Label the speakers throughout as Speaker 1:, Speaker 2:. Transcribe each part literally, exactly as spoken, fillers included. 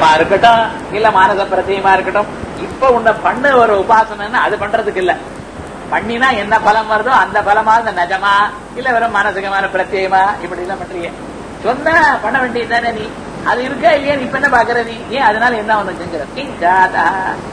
Speaker 1: மந்திரமா இருக்கட்டும் இல்ல மானச பிரத்தியமா இருக்கட்டும், இப்ப உன்னை பண்ண ஒரு உபாசனை அது பண்றதுக்கு இல்ல. பண்ணினா என்ன பலம் வருதோ அந்த பலமா அந்த நஜமா இல்ல வெறும் மானசிகமான பிரத்தியமா இப்படி எல்லாம் பண்றீங்க. சொன்னா பண்ண வேண்டியது தானே நீ. அது இருக்கா இல்லையா நீ இப்ப என்ன பாக்குற நீ? ஏன் அதனால என்ன ஒண்ணு செஞ்சிட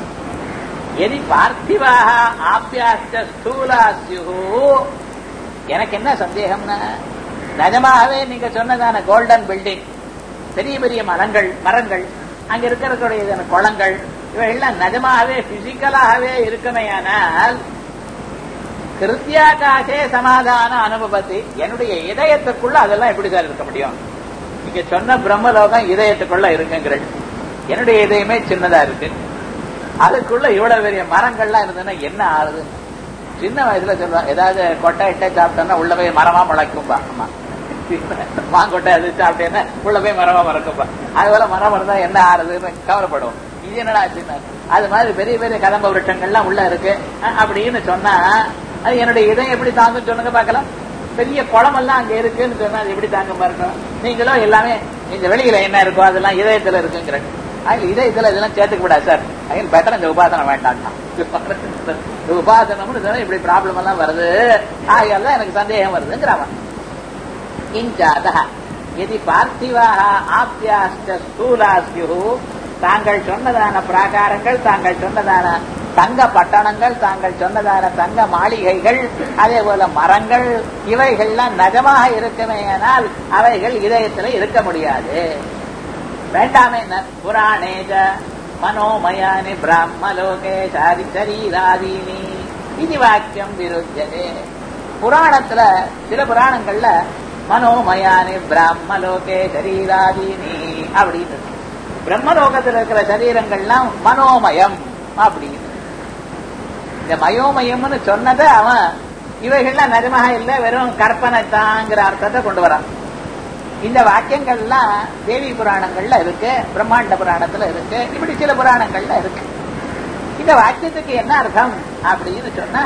Speaker 1: எதி பார்த்திவாக ஆபியாஸ்ட ஸ்தூலாஸ்யு. எனக்கு என்ன சந்தேகம்னா, நிஜமாகவே நீங்க சொன்னதான கோல்டன் பில்டிங், பெரிய பெரிய மரங்கள் மரங்கள் அங்க இருக்கிற குளங்கள் இவையெல்லாம் நிஜமாகவே பிசிக்கலாகவே இருக்குமையானால் கிருத்தியாகாசே சமாதான அனுபவத்தை என்னுடைய இதயத்துக்குள்ள அதெல்லாம் எப்படி சார் இருக்க முடியும்? நீங்க சொன்ன பிரம்மலோகம் இதயத்துக்குள்ள இருக்குங்கிறது. என்னுடைய இதயமே சின்னதா இருக்கு, அதுக்குள்ள இவ்வளவு பெரிய மரங்கள்லாம் இருந்ததுன்னா என்ன ஆறுது? சின்ன வயசுல சொல்லுவா, ஏதாவது கொட்டை இட்டை சாப்பிட்டோம்னா உள்ள போய் மரமா முளைக்கும்பா. ஆமா, மாங்கொட்டை அது சாப்பிட்டேன்னா உள்ள போய் மரமா மறக்கும்பா. அதுபோல மரம் இருந்தா என்ன ஆறுதுன்னு கவலைப்படுவோம். இது என்னடா சின்ன, அது மாதிரி பெரிய பெரிய கதம்ப விருட்சங்கள்லாம் உள்ள இருக்கு அப்படின்னு சொன்னா அது என்னுடைய இதயம் எப்படி தாங்குன்னு சொல்லுங்க பாக்கலாம். பெரிய குளம் எல்லாம் அங்க இருக்குன்னு சொன்னா அது எப்படி தாங்க இருக்கும்? நீங்களும் எல்லாமே இந்த வெளியில என்ன இருக்கோ அதெல்லாம் இதயத்துல இருக்குங்கிற. அதில் இதயத்துல இதெல்லாம் சேர்த்துக்க கூடாது சார். அதில் பெட்டர் இந்த உபாசனை வேண்டாம். உபாசனம்னு சொன்னா இப்படி ப்ராப்ளம் எல்லாம் வருது, ஆகையால் தான் எனக்கு சந்தேகம் வருதுங்கிறவன். இஞ்சாதா எதி பார்த்திவாக ஆப்யாஸ்ட ஸ்தூலாஸ்யு. தாங்கள் சொன்னதான பிராகாரங்கள், தாங்கள் சொன்னதான தங்க பட்டணங்கள், தாங்கள் சொன்னதான தங்க மாளிகைகள், அதே போல மரங்கள் இவைகள்லாம் நஜமாக இருக்குமேயானால் அவைகள் இதயத்தில் இருக்க முடியாது. வேண்டாமே. புராணேஜ மனோமயானி பிராமலோகே சாரி சரீராதீனி இது வாக்கியம் விருத்ததே. புராணத்துல சில புராணங்கள்ல மனோமயானி பிராமலோகே சரீராதீனி அப்படின்னு, பிரம்மலோகத்தில் இருக்கிற சரீரங்கள்லாம் மனோமயம் அப்படின்னு. இந்த மயோமயம்னு சொன்னதை அவன் இவைகள்லாம் நிஜமாக இல்லை, வெறும் கற்பனை தாங்கிற அர்த்தத்தை கொண்டு வரான். இந்த வாக்கியங்கள்லாம் தேவி புராணங்கள்ல இருக்கு, பிரம்மாண்ட புராணத்துல இருக்கு, இப்படி சில புராணங்கள்ல இருக்கு. இந்த வாக்கியத்துக்கு என்ன அர்த்தம் அப்படின்னு சொன்னா,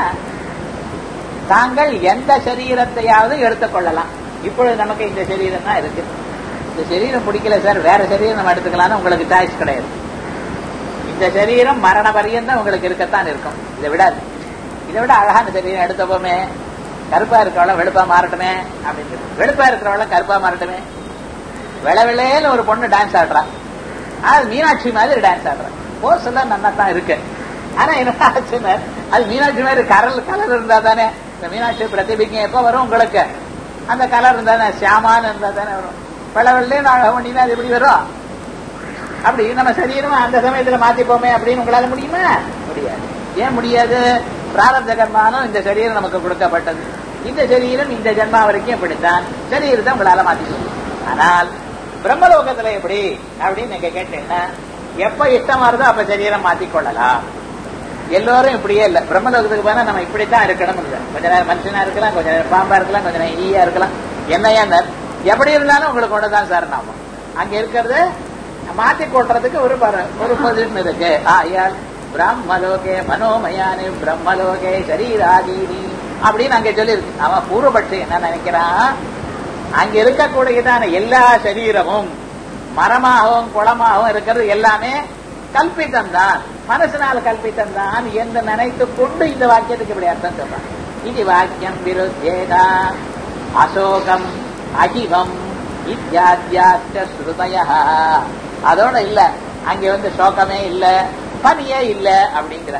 Speaker 1: தாங்கள் எந்த சரீரத்தையாவது எடுத்துக்கொள்ளலாம். இப்பொழுது நமக்கு இந்த சரீரம் தான் இருக்கு, இந்த சரீரம் பிடிக்கல சார், வேற சரீரம் நம்ம எடுத்துக்கலாம்னு உங்களுக்கு சாய்ஸ் கிடையாது. இந்த சரீரம் மரண பரியந்தம் உங்களுக்கு இருக்கத்தான் இருக்கும், இதை விடாது. இதை விட அழகான சரீரம் எடுத்தப்போமே, கருப்பா இருக்கிறவள வெளுப்பா மாறட்டுமே அப்படின்னு, வெளுப்பா இருக்கிறவள கருப்பா மாறட்டுமே. வெளவெளையில ஒரு பொண்ணு டான்ஸ் ஆடுறான், அது மீனாட்சி மாதிரி டான்ஸ் ஆடுறான், போஸ் எல்லாம் நல்லா தான் இருக்கு. ஆனா என்ன ஆச்சுன்னா, அது மீனாட்சி மாதிரி கலர் கலர் இருந்தா தானே இந்த மீனாட்சி பிரதிபிக்கம் எப்ப வரும் உங்களுக்கு? அந்த கலர் இருந்தா தானே, சியாமான்னு இருந்தா தானே வரும். வெளவெள்ளையும் அழக பண்ணினா அது எப்படி வரும்? அப்படி நம்ம சரீரமா அந்த சமயத்துல மாத்திப்போமே அப்படின்னு உங்களால முடியுமா? முடியாது. ஏன் முடியாது? பிராரப்த கர்மானும் இந்த சரீரம் நமக்கு கொடுக்கப்பட்டது. இந்த சரீரம் இந்த ஜென்மா வரைக்கும் எப்படித்தான் சரீரத்தை உங்களால மாத்திக்கணும். ஆனால் பிரம்மலோகத்துல எப்படி அப்படின்னு நீங்க கேட்டீங்கன்னா, எப்ப இஷ்டமா இருந்தோ அப்ப சரீரம் மாத்திக்கொள்ளலாம். எல்லோரும் இப்படியே இல்ல. பிரம்மலோகத்துக்கு போனா நம்ம இப்படித்தான் இருக்கணும் இல்லை. கொஞ்ச நேரம் மனுஷனா இருக்கலாம், கொஞ்ச நேரம் பாம்பா இருக்கலாம், கொஞ்ச நேரம் ஈயா இருக்கலாம். என்னையா எப்படி இருந்தாலும் உங்களுக்கு ஒண்ணுதான் சார். நாம அங்க இருக்கிறது மாத்தி கொட்டுறதுக்கு ஒரு ஒரு பொசிஷன் இருக்கு. ஆயால் பிரம்மலோகே மனோமயானி பிரம்மலோகே சரீராதீனி அப்படின்னு அங்க சொல்லி இருக்கு. அவன் பூர்வபட்சி என்ன நினைக்கிறான், அங்க இருக்கக்கூடியதான எல்லா சரீரமும் மரமாகவும் குளமாகவும் இருக்கிறது எல்லாமே கல்பித்தம் தான், மனசினால் கல்பித்தம் தான் என்று நினைத்து கொண்டு இந்த வாக்கியத்துக்கு இப்படி அர்த்தம் சொல்றான். இது வாக்கியம் விருத்தேதா அசோகம் அகிவம் இத்தியாத்யாச்ச ஸ்ருதய. அதோட இல்ல, அங்க வந்து சோகமே இல்ல, பனியே இல்ல அப்படிங்கிற,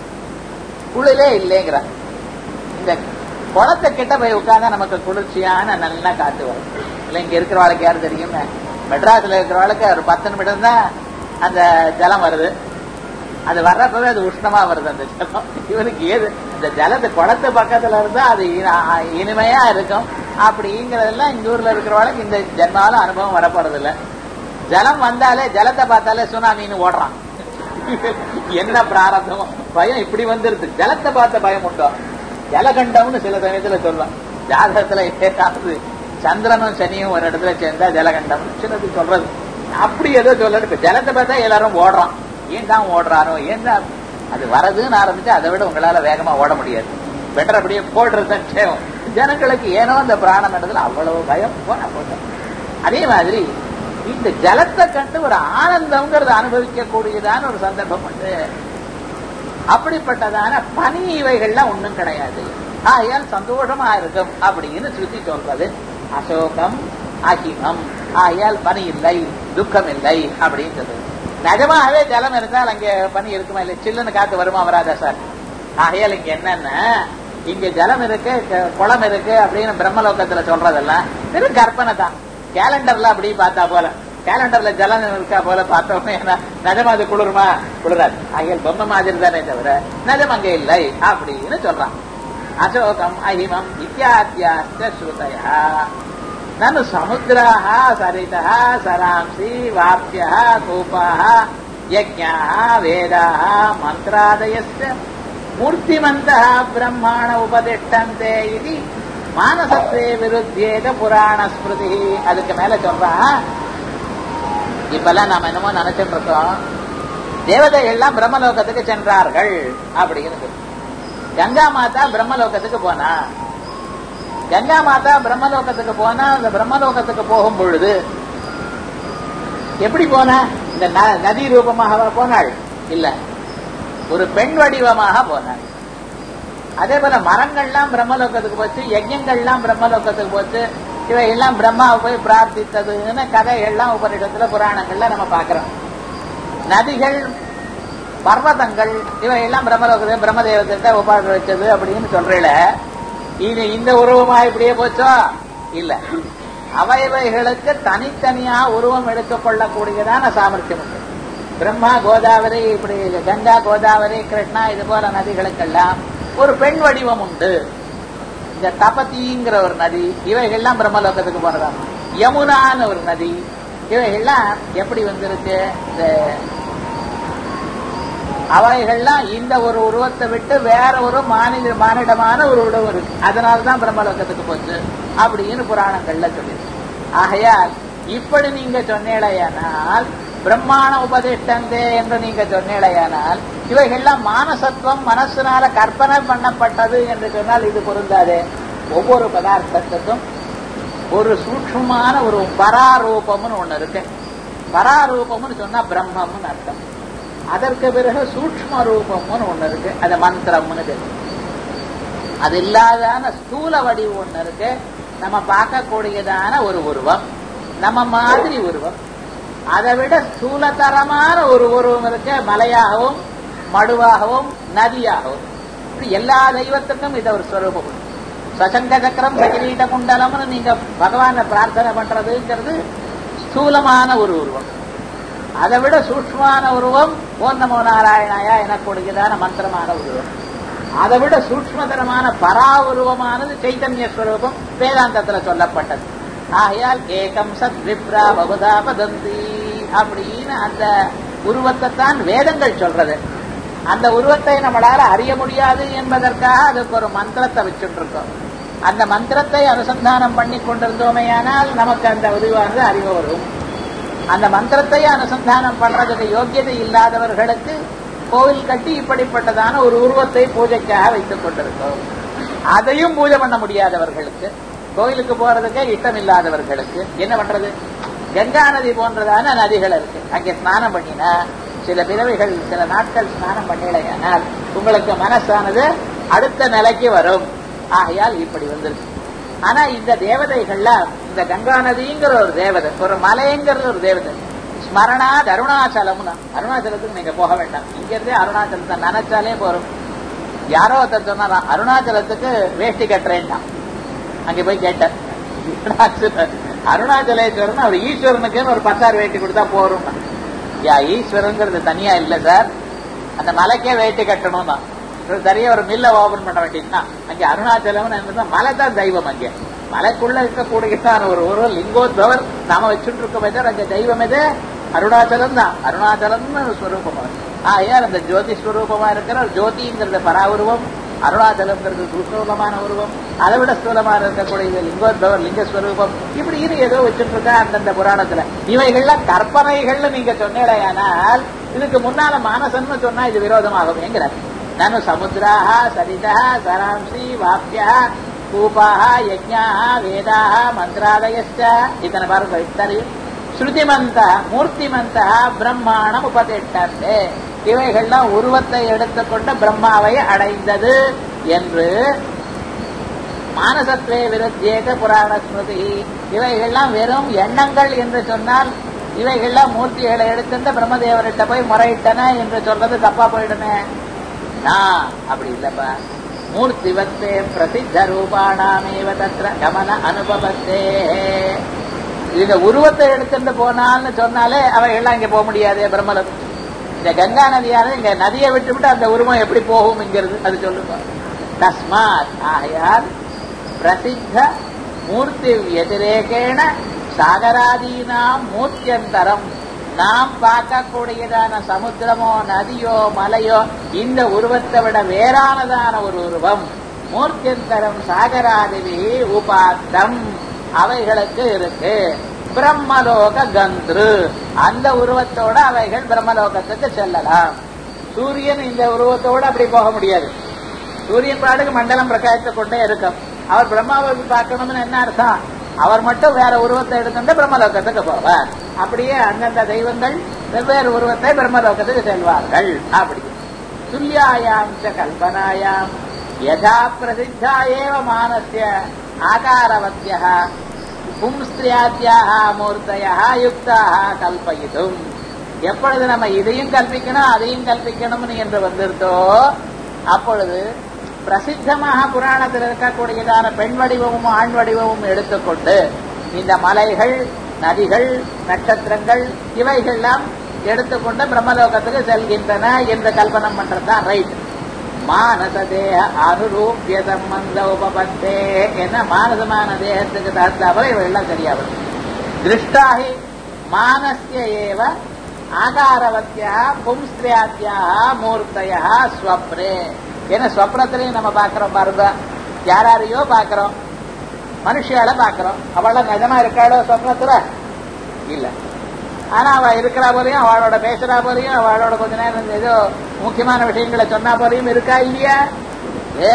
Speaker 1: குளிரே இல்லைங்கிற. இந்த குளத்தை கிட்ட போய் உட்கார்ந்தா நமக்கு குளிர்ச்சியான நல்லா காத்து வரும் இல்ல. இங்க இருக்கிறவாளுக்கு யாரு தெரியும், மெட்ராஸ்ல இருக்கிறவாளுக்கு ஒரு பத்து நிமிடம் தான் அந்த ஜலம் வருது. அது வர்றப்பவே அது உஷ்ணமா வருது அந்த ஜலம். இவனுக்கு ஏது இந்த ஜலத்து குளத்து பக்கத்துல இருந்தா அது இனிமையா இருக்கும். அப்படிங்கிறதெல்லாம் இந்த ஊர்ல இருக்கிறவாளுக்கு இந்த ஜென்மால அனுபவம் வரப்போறது இல்ல. ஜலம் வந்தாலே, ஜலத்தை பார்த்தாலே சுனாமின்னு ஓடுறான். என்ன பிராரத்தமோ பயம் இப்படி வந்துருது. ஜலத்தை பார்த்த பயம் உண்டோ? ஜலகண்டம்னு சில சமயத்துல சொல்லுவான். ஜாதகத்துல ஏதாவது சந்திரனும் சனியும் ஒரு இடத்துல சேர்ந்தா ஜலகண்டம் சிலது சொல்றது. அப்படி ஏதோ சொல்லணும். இப்ப ஜலத்தை பார்த்தா எல்லாரும் ஓடுறான். ஏன் தான் ஓடுறாரோ, ஏன் தான் அது வரதுன்னு ஆரம்பிச்சு அதை விட உங்களால வேகமா ஓட முடியாது. பெட்டர் அப்படியே போடுறதுதான் க்ஷேமம். ஜனங்களுக்கு ஏனோ அந்த பிராணம் இடத்துல அவ்வளவு பயம் போன போட்டோம். அதே மாதிரி இந்த ஜலத்தை கண்டு ஒரு ஆனந்தம்ங்கிறத அனுபவிக்க கூடியதான ஒரு சந்தர்ப்பம் உண்டு. அப்படிப்பட்டதான பனி இவைகள்லாம் ஒண்ணும் கிடையாது. ஆகையால் சந்தோஷமா இருக்கும் அப்படின்னு சுத்தி சொல்றது. அசோகம் அகிமம், ஆகையால் பனி இல்லை, துக்கம் இல்லை அப்படின்னு சொல்றது. நிஜமாகவே ஜலம் இருந்தால் அங்கே பனி இருக்குமா இல்லை, சில்லுன்னு காத்து வருமா வராதா சார்? ஆகையால் இங்க என்னன்னா, இங்க ஜலம் இருக்கு, குளம் இருக்கு அப்படின்னு பிரம்மலோகத்துல சொல்றதெல்லாம் வெறும் கற்பனை தான். கேலண்டர்ல அப்படி பார்த்தா போல, கேலண்டர்ல ஜலம் இருக்கா போல பார்த்தோமே, நிஜமா அது குளிருமா? குளிராது. ஆகையால் பொம்மை மாதிரி தானே தவிர நிஜம் அங்கே இல்லை அப்படின்னு சொல்றான். அசோகம் அஹிமம் இத்தியாத்யாஸ்த ஸ்ருதயா நனு சமுத்திராஹ சரிதஹ சராம்சி வாப்யஹ கூபாஹ யஜ்ஞாஹ வேதாஹ மந்த்ராதயஸ்ய மூர்த்திமந்தஹ பிரம்மாண உபதிஷ்டந்தே இது மானசத்தே விருத்தியேக புராண ஸ்மிருதி. அதுக்கு மேல சொல்றான், இப்பெல்லாம் நாம என்னமோ நினைச்சிட்டு இருக்கோம், தேவதைகள் எல்லாம் பிரம்மலோகத்துக்கு சென்றார்கள் அப்படின்னு. கங்கா மாதா பிரம்மலோகத்துக்கு போனா, கங்கா மாதா பிரம்மலோகத்துக்கு போனா, அந்த பிரம்மலோகத்துக்கு போகும் பொழுது எப்படி போனா? இந்த நதி ரூபமாக போனாள்? இல்ல, ஒரு பெண் வடிவமாக போனாள். அதே போல மரங்கள்லாம் பிரம்மலோகத்துக்கு போச்சு, யஜ்ஞங்கள்லாம் பிரம்மலோகத்துக்கு போச்சு. இவை எல்லாம் பிரம்மாவை போய் பிரார்த்தித்ததுன்னு கதைகள்லாம் உபநிடத்துல புராணங்கள்ல நம்ம பாக்குறோம். நதிகள், பர்வதங்கள் இவை எல்லாம் பிரம்மலோகத்தை பிரம்மதேவத்தை உபாத வச்சது அப்படின்னு சொல்றீல, இது இந்த உருவமா இப்படியே போச்சோ? இல்ல, அவைவைகளுக்கு தனித்தனியா உருவம் எடுத்துக்கொள்ளக்கூடியதான சாமர்த்தியம் உண்டு. பிரம்மா, கோதாவரி, இப்படி கங்கா, கோதாவரி, கிருஷ்ணா இது போல நதிகளுக்கெல்லாம் ஒரு பெண் வடிவம் உண்டு. இந்த தபதிங்கிற ஒரு நதி, இவைகள்லாம் பிரம்மலோகத்துக்கு போறதா. யமுனான்னு ஒரு நதி, இவைகள்லாம் எப்படி வந்திருக்கு? இந்த அவைகள்லாம் இந்த ஒரு உருவத்தை விட்டு வேற ஒரு மாநில மானிடமான ஒரு உருவம் இருக்கு, அதனால்தான் பிரம்மலோகத்துக்கு போச்சு அப்படின்னு புராணங்கள்ல சொல்லியிருக்கு. ஆகையால் இப்படி நீங்க சொன்னேடையானால், பிரம்மாண உபதிஷ்டந்தே என்று நீங்க சொன்னேடையானால், இவைகள்லாம் மானசத்துவம், மனசுனால கற்பனை பண்ணப்பட்டது என்று சொன்னால் இது பொருந்தாது. ஒவ்வொரு பதார்த்தத்துக்கும் ஒரு சூக்ஷ்மமான ஒரு பராரூபம்னு ஒண்ணு இருக்கு. பராரூபம்னு சொன்னா பிரம்மம்னு அர்த்தம். அதற்கு பிறகு சூக்ஷ்ம ரூபம்னு ஒண்ணு இருக்கு, அது மந்திரம்னு தெரியும். அது இல்லாதான ஸ்தூல வடிவம் ஒண்ணு இருக்கு, நம்ம பார்க்கக்கூடியதான ஒரு உருவம், நம்ம மாதிரி உருவம். அதை விட ஸ்தூலதரமான ஒரு உருவம் இருக்கு, மலையாகவும் மடுவாகவும் நதியாகவும். இப்படி எல்லா தெய்வத்துக்கும் இதை ஒரு ஸ்வரூபம். சசங்க சக்கரம் சகிரீட குண்டலம்னு நீங்க பகவான பிரார்த்தனை பண்றதுங்கிறது ஸ்தூலமான ஒரு உருவம். அதை விட சூக்ஷ்மமான உருவம் ஓம் நமோ நாராயணாயா எனக்கூடியதான மந்திரமான உருவம். அதை விட சூக்ஷ்மதரமான பரா உருவமானது சைத்தன்ய ஸ்வரூபம் வேதாந்தத்துல சொல்லப்பட்டது. ஆகையால் ஏகம் சத் விப்ரா பகுதா பதந்தி அப்படின்னு அந்த உருவத்தை தான் வேதங்கள் சொல்றது. அந்த உருவத்தை நம்மளால அறிய முடியாது என்பதற்காக அதுக்கு ஒரு மந்திரத்தை வச்சுட்டு இருக்கோம். அந்த மந்திரத்தை அனுசந்தானம் பண்ணி கொண்டிருந்தோமேயானால் நமக்கு அந்த உருவானது அறிவு வரும். அந்த மந்திரத்தை அனுசந்தானம் பண்றதுக்கு யோக்கியதை இல்லாதவர்களுக்கு கோவில் கட்டி இப்படிப்பட்டதான ஒரு உருவத்தை பூஜைக்காக வைத்துக் கொண்டிருக்கோம். அதையும் பூஜை பண்ண முடியாதவர்களுக்கு, கோயிலுக்கு போறதுக்கே இஷ்டம் இல்லாதவர்களுக்கு என்ன பண்றது? கங்கா நதி போன்றதான நதிகள் இருக்கு, அங்கே ஸ்நானம் பண்ணினா சில பிறவைகள் சில நாட்கள் ஸ்நானம் பண்ணலையானால் உங்களுக்கு மனசானது அடுத்த நிலைக்கு வரும். ஆகையால் இப்படி வந்துருக்கு. ஆனா இந்த தேவதைகள்ல இந்த கங்கா நதிங்கிற ஒரு தேவதை, ஒரு மலைங்கிறது ஒரு தேவதை, ஸ்மரணா அருணாச்சலம்னா, அருணாச்சலத்துக்கு நீங்க போக வேண்டாம், இங்க இருந்தே அருணாச்சலத்தை நினைச்சாலே போறோம். யாரோ ஒருத்தர் சொன்னா அருணாச்சலத்துக்கு வேஷ்டி கட்டுறேன்னா, அங்க போய் கேட்டார் அருணாச்சலேஸ்வரன் அவர் ஈஸ்வரனுக்குன்னு ஒரு பத்தாறு வேட்டி கொடுத்தா போறோம். யா ஈஸ்வரங்கிறது தனியா இல்ல சார், அந்த மலைக்கே வேட்டி கட்டணும் தான். சரியா ஒரு மில்ல ஓபன் பண்ண வேண்டியதுன்னா அங்கே அருணாச்சலம் மலை தான் தெய்வம். அங்கே மலைக்குள்ள இருக்கக்கூடியதான ஒரு ஒரு லிங்கோத்பவர் நாம வச்சுட்டு இருக்க அந்த தெய்வம் எது? அருணாச்சலம் தான். அருணாச்சலம்னு ஸ்வரூபமா. ஆகையால் அந்த ஜோதி ஸ்வரூபமா இருக்கிற ஜோதிங்கிறது பராவுருவம், அருணாச்சலம்ங்கிறது சூஸ்தூலமான உருவம், அதை விட ஸ்தூலமான இருக்கக்கூடிய லிங்கோத்பவர் லிங்கஸ்வரூபம். இப்படி இது ஏதோ வச்சுட்டு இருக்கா அந்தந்த புராணத்துல. இவைகள்லாம் கற்பனைகள்னு நீங்க சொன்னேடையானால் இதுக்கு முன்னால மானசன்னு சொன்னா இது விரோதமாகும் என்கிறார். நானும் சமுத்திராக சரிதா சராம்சி வாப்யா கூபாக யஜ்ஞாக வேதாக மந்திராலயஸ்ட இத்தனை பாருங்க. இத்தனையும் ஸ்ருதிமந்த மூர்த்திமந்த பிரம்மாணம் உபதிஷ்டந்தே. இவைகள்லாம் உருவத்தை எடுத்துக்கொண்ட பிரம்மாவை அடைந்தது என்று மானசத்வே விருத்தியேக புராண ஸ்மிருதி. இவைகள்லாம் வெறும் எண்ணங்கள் என்று சொன்னால் இவைகள்லாம் மூர்த்திகளை எடுத்துட்டு பிரம்மதேவர்கிட்ட போய் முறையிட்டன என்று சொல்றது தப்பா போயிடுமே. நான் அப்படி இல்லப்பா. மூர்த்திவத்தே பிரசித்த ரூபாணாமேவ தத்ர கமன அனுபவத்தே. இந்த உருவத்தை எடுத்துட்டு போனான்னு சொன்னாலே அவைகள்லாம் இங்க போக முடியாது. பிரம்மலோகம் இந்த கங்கா நதியானது இங்க நதியை விட்டு விட்டு அந்த உருவம் எப்படி போகும்ங்கிறது அது சொல்லுங்க. தஸ்மாத் ஆகையால் பிரசித்த மூர்த்தி வதிரேகேண சாகராதீனாம் மூர்த்தியந்தரம், நாம் பார்க்கக்கூடியதான சமுத்திரமோ நதியோ மலையோ இந்த உருவத்தை விட வேறானதான ஒரு உருவம் மூர்த்தியந்தரம் சாகராதிவி உபாத்தம் அவைகளுக்கு இருக்கு. பிரம்மலோக கந்த்ரு, அந்த உருவத்தோட அவைகள் பிரம்மலோகத்துக்கு செல்லலாம். சூரியன் இந்த உருவத்தோடு அப்படி போக முடியாது. சூரியன் பாட்டுக்கு மண்டலம் பிரகாசித்து கொண்டே இருக்கும். அவர் பிரம்மாவை பார்க்கணும்னு என்ன அர்த்தம்? அவர் மட்டும் வேற உருவத்தை எடுத்துட்டு பிரம்மலோகத்துக்கு போவார். அப்படியே அந்தந்த தெய்வங்கள் வெவ்வேறு உருவத்தை பிரம்மலோகத்துக்கு செல்வார்கள். அப்படி துல்யாயாம் ச கல்பனாயாம் யதா பிரசித்தா ஏவ மானஸ்ய ஆகாரவத்யः பும்ஸ்திரியாத்யாஹ மூர்த்தயः யுக்தாஹ கல்பயிதும். எப்பொழுது நம்ம இதையும் கல்பிக்கணும் அதையும் கல்பிக்கணும் என்று வந்திருந்தோ அப்பொழுது பிரசித்தமாக புராணத்தில் இருக்கக்கூடியதான பெண் வடிவமும் ஆண் வடிவமும் எடுத்துக்கொண்டு இந்த மலைகள் நதிகள் நட்சத்திரங்கள் இவைகள்லாம் எடுத்துக்கொண்டு பிரம்மலோகத்துக்கு செல்கின்றன என்று கல்பனம் பண்றதுதான் ரைட். மானசதேக அனுரூபிய சம்பந்த உபபத்தே என்ன மானசமான தேகத்துக்கு தகுந்தாமல் இவைகள்லாம் சரியாவது. திருஷ்டாஹி மானஸ்ய ஏவ ஆகாரவத்யா பும்ஸ்திரியாத்யா மூர்த்தயா ஸ்வப்னே. ஏன்னா ஸ்வப்னத்திலையும் நம்ம பாக்கிறோம் பாருங்க, யாரையோ பாக்கிறோம், மனுஷியால பாக்கிறோம். அவள நிஜமா இருக்காளோ ஸ்வப்னத்துல? இல்ல. ஆனா அவ இருக்கிறா போலையும் அவளோட பேசுறா போலையும் அவளோட கொஞ்ச நேரம் ஏதோ முக்கியமான விஷயங்களை சொன்னா போலையும் இருக்கா இல்லையா? ஏ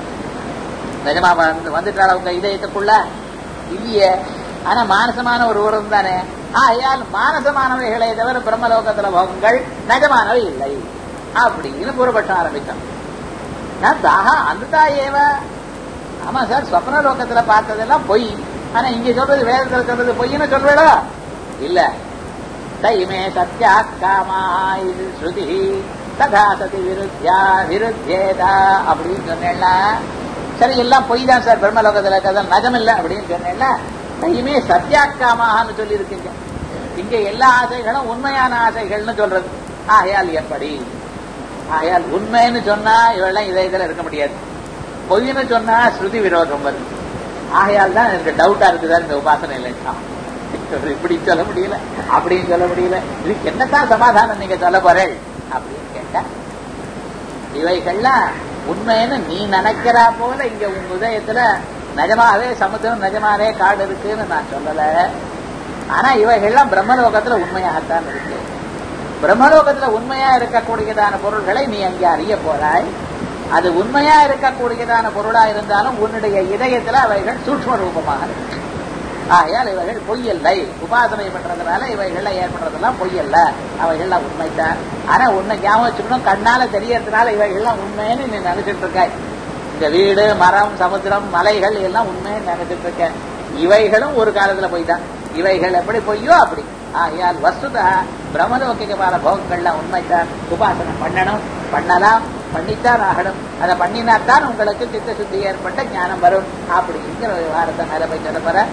Speaker 1: நிஜமா வந்துட்டாளா உங்க இதயத்துக்குள்ள? இல்லையே. ஆனா மானசமான ஒரு உருவம் தானே. ஆகையால் மானசமானவைகளை தவிர பிரம்மலோகத்துல போகங்கள் நிஜமானவை இல்லை அப்படின்னு பூர்வபட்சம் ஆரம்பித்தான். தாஹா அந்த ஏவ. ஆமா சார், ஸ்வப்ன லோகத்துல பார்த்ததெல்லாம் பொய். ஆனா இங்க சொல்றது வேதத்துல சொல்றது பொய்ன்னு சொல்வேடா இல்ல. தைமே சத்யா காமா இது ஸ்ருதி ததா சதி விருத்தியா விருத்தேதா அப்படின்னு சொன்னேன்னா சரி எல்லாம் பொய் தான் சார் பிரம்மலோகத்துல இருக்கதான் நஜம் இல்லை அப்படின்னு சொன்னேன்னா தைமே சத்யா காமான்னு சொல்லி இருக்கீங்க. இங்க எல்லா ஆசைகளும் உண்மையான ஆசைகள்னு சொல்றது. ஆகையால் எப்படி? ஆகையால் உண்மைன்னு சொன்னா இவெல்லாம் இதை இதுல இருக்க முடியாது. பொய்ன்னு சொன்னா ஸ்ருதி விரோதம் வருது. ஆகையால் தான் எனக்கு டவுட்டா இருக்குதான் இந்த உபாசனை இல்லைன்னா. இப்படி சொல்ல முடியல அப்படின்னு சொல்ல முடியல. இதுக்கு என்னத்தான் சமாதானம் நீங்க சொல்ல போறேன் அப்படின்னு கேட்டா இவைகள்லாம் உண்மைன்னு நீ நினைக்கிறா போல இங்க உங்க உதயத்துல நிஜமாவே சமுத்திரம் நிஜமாவே காடு இருக்குன்னு நான் சொல்லல. ஆனா இவைகள்லாம் பிரம்மலோகத்துல உண்மையாகத்தான் இருக்கு. பிரம்மலோகத்துல உண்மையா இருக்கக்கூடியதான பொருள்களை நீ அங்கே அறிய போறாய். அது உண்மையா இருக்கக்கூடியதான பொருளா இருந்தாலும் உன்னுடைய இதயத்துல அவைகள் சூட்சும ரூபமாக இருக்கு. ஆகையால் இவைகள் பொய்யல்லை. உபாசனை பண்றதுனால இவைகள்ல ஏற்படுறதெல்லாம் பொய்யல்ல, அவைகள்லாம் உண்மைதான். ஆனா உன்னை ஞாபகம் வச்சுக்கணும், கண்ணால தெரியறதுனால இவைகள்லாம் உண்மைன்னு நீ நினைச்சிட்டு இருக்க. இந்த வீடு மரம் சமுத்திரம் மலைகள் எல்லாம் உண்மைன்னு நினைச்சிட்டு இருக்க. இவைகளும் ஒரு காலத்துல பொய் தான். இவைகள் எப்படி பொய்யோ அப்படி. ஆகையால் வஸ்துதா பிரம்மலோகிகமான போகங்கள்லாம் உண்மைத்தான். உபாசனை பண்ணணும், பண்ணலாம், பண்ணித்தான் ஆகணும். அதை பண்ணினாத்தான் உங்களுக்கு சித்த சுத்தி ஏற்பட்ட ஞானம் வரும். அப்படிங்கிற விவகாரத்தை மேல போய் சொல்ல போற.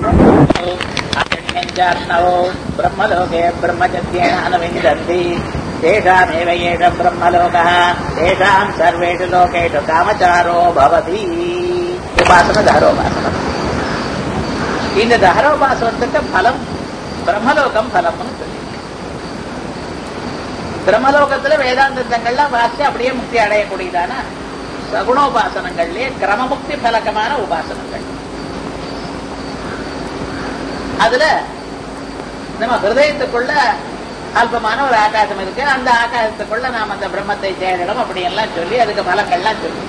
Speaker 1: பிரம்மலோகே பிரம்மச்சத்தியேன அனுவிந்தந்தி தேஷாமேவ ஏஷ பிரம்மலோகः தேஷாம் சர்வேஷு லோகேஷு காமச்சாரோ பவதி. உபாசன தஹரோபாசனம். இந்த தஹரோபாசனத்துக்கு பலம் பிரம்மலோகம் பலம்னு சொல்லி பிரம்மலோகத்துல வேதாந்தங்கள்லாம் வாசி அப்படியே முக்தி அடையக்கூடியதான சகுணோபாசனங்கள்லயே கிரமமுக்தி பலகமான உபாசனங்கள். அதுல நம்ம ஹிருதயத்துக்குள்ள அல்பமான ஒரு ஆகாசம் இருக்கு. அந்த ஆகாசத்துக்குள்ள நாம் அந்த பிரம்மத்தை தேடணும் அப்படியெல்லாம் சொல்லி அதுக்கு பலங்கள்லாம் சொல்லி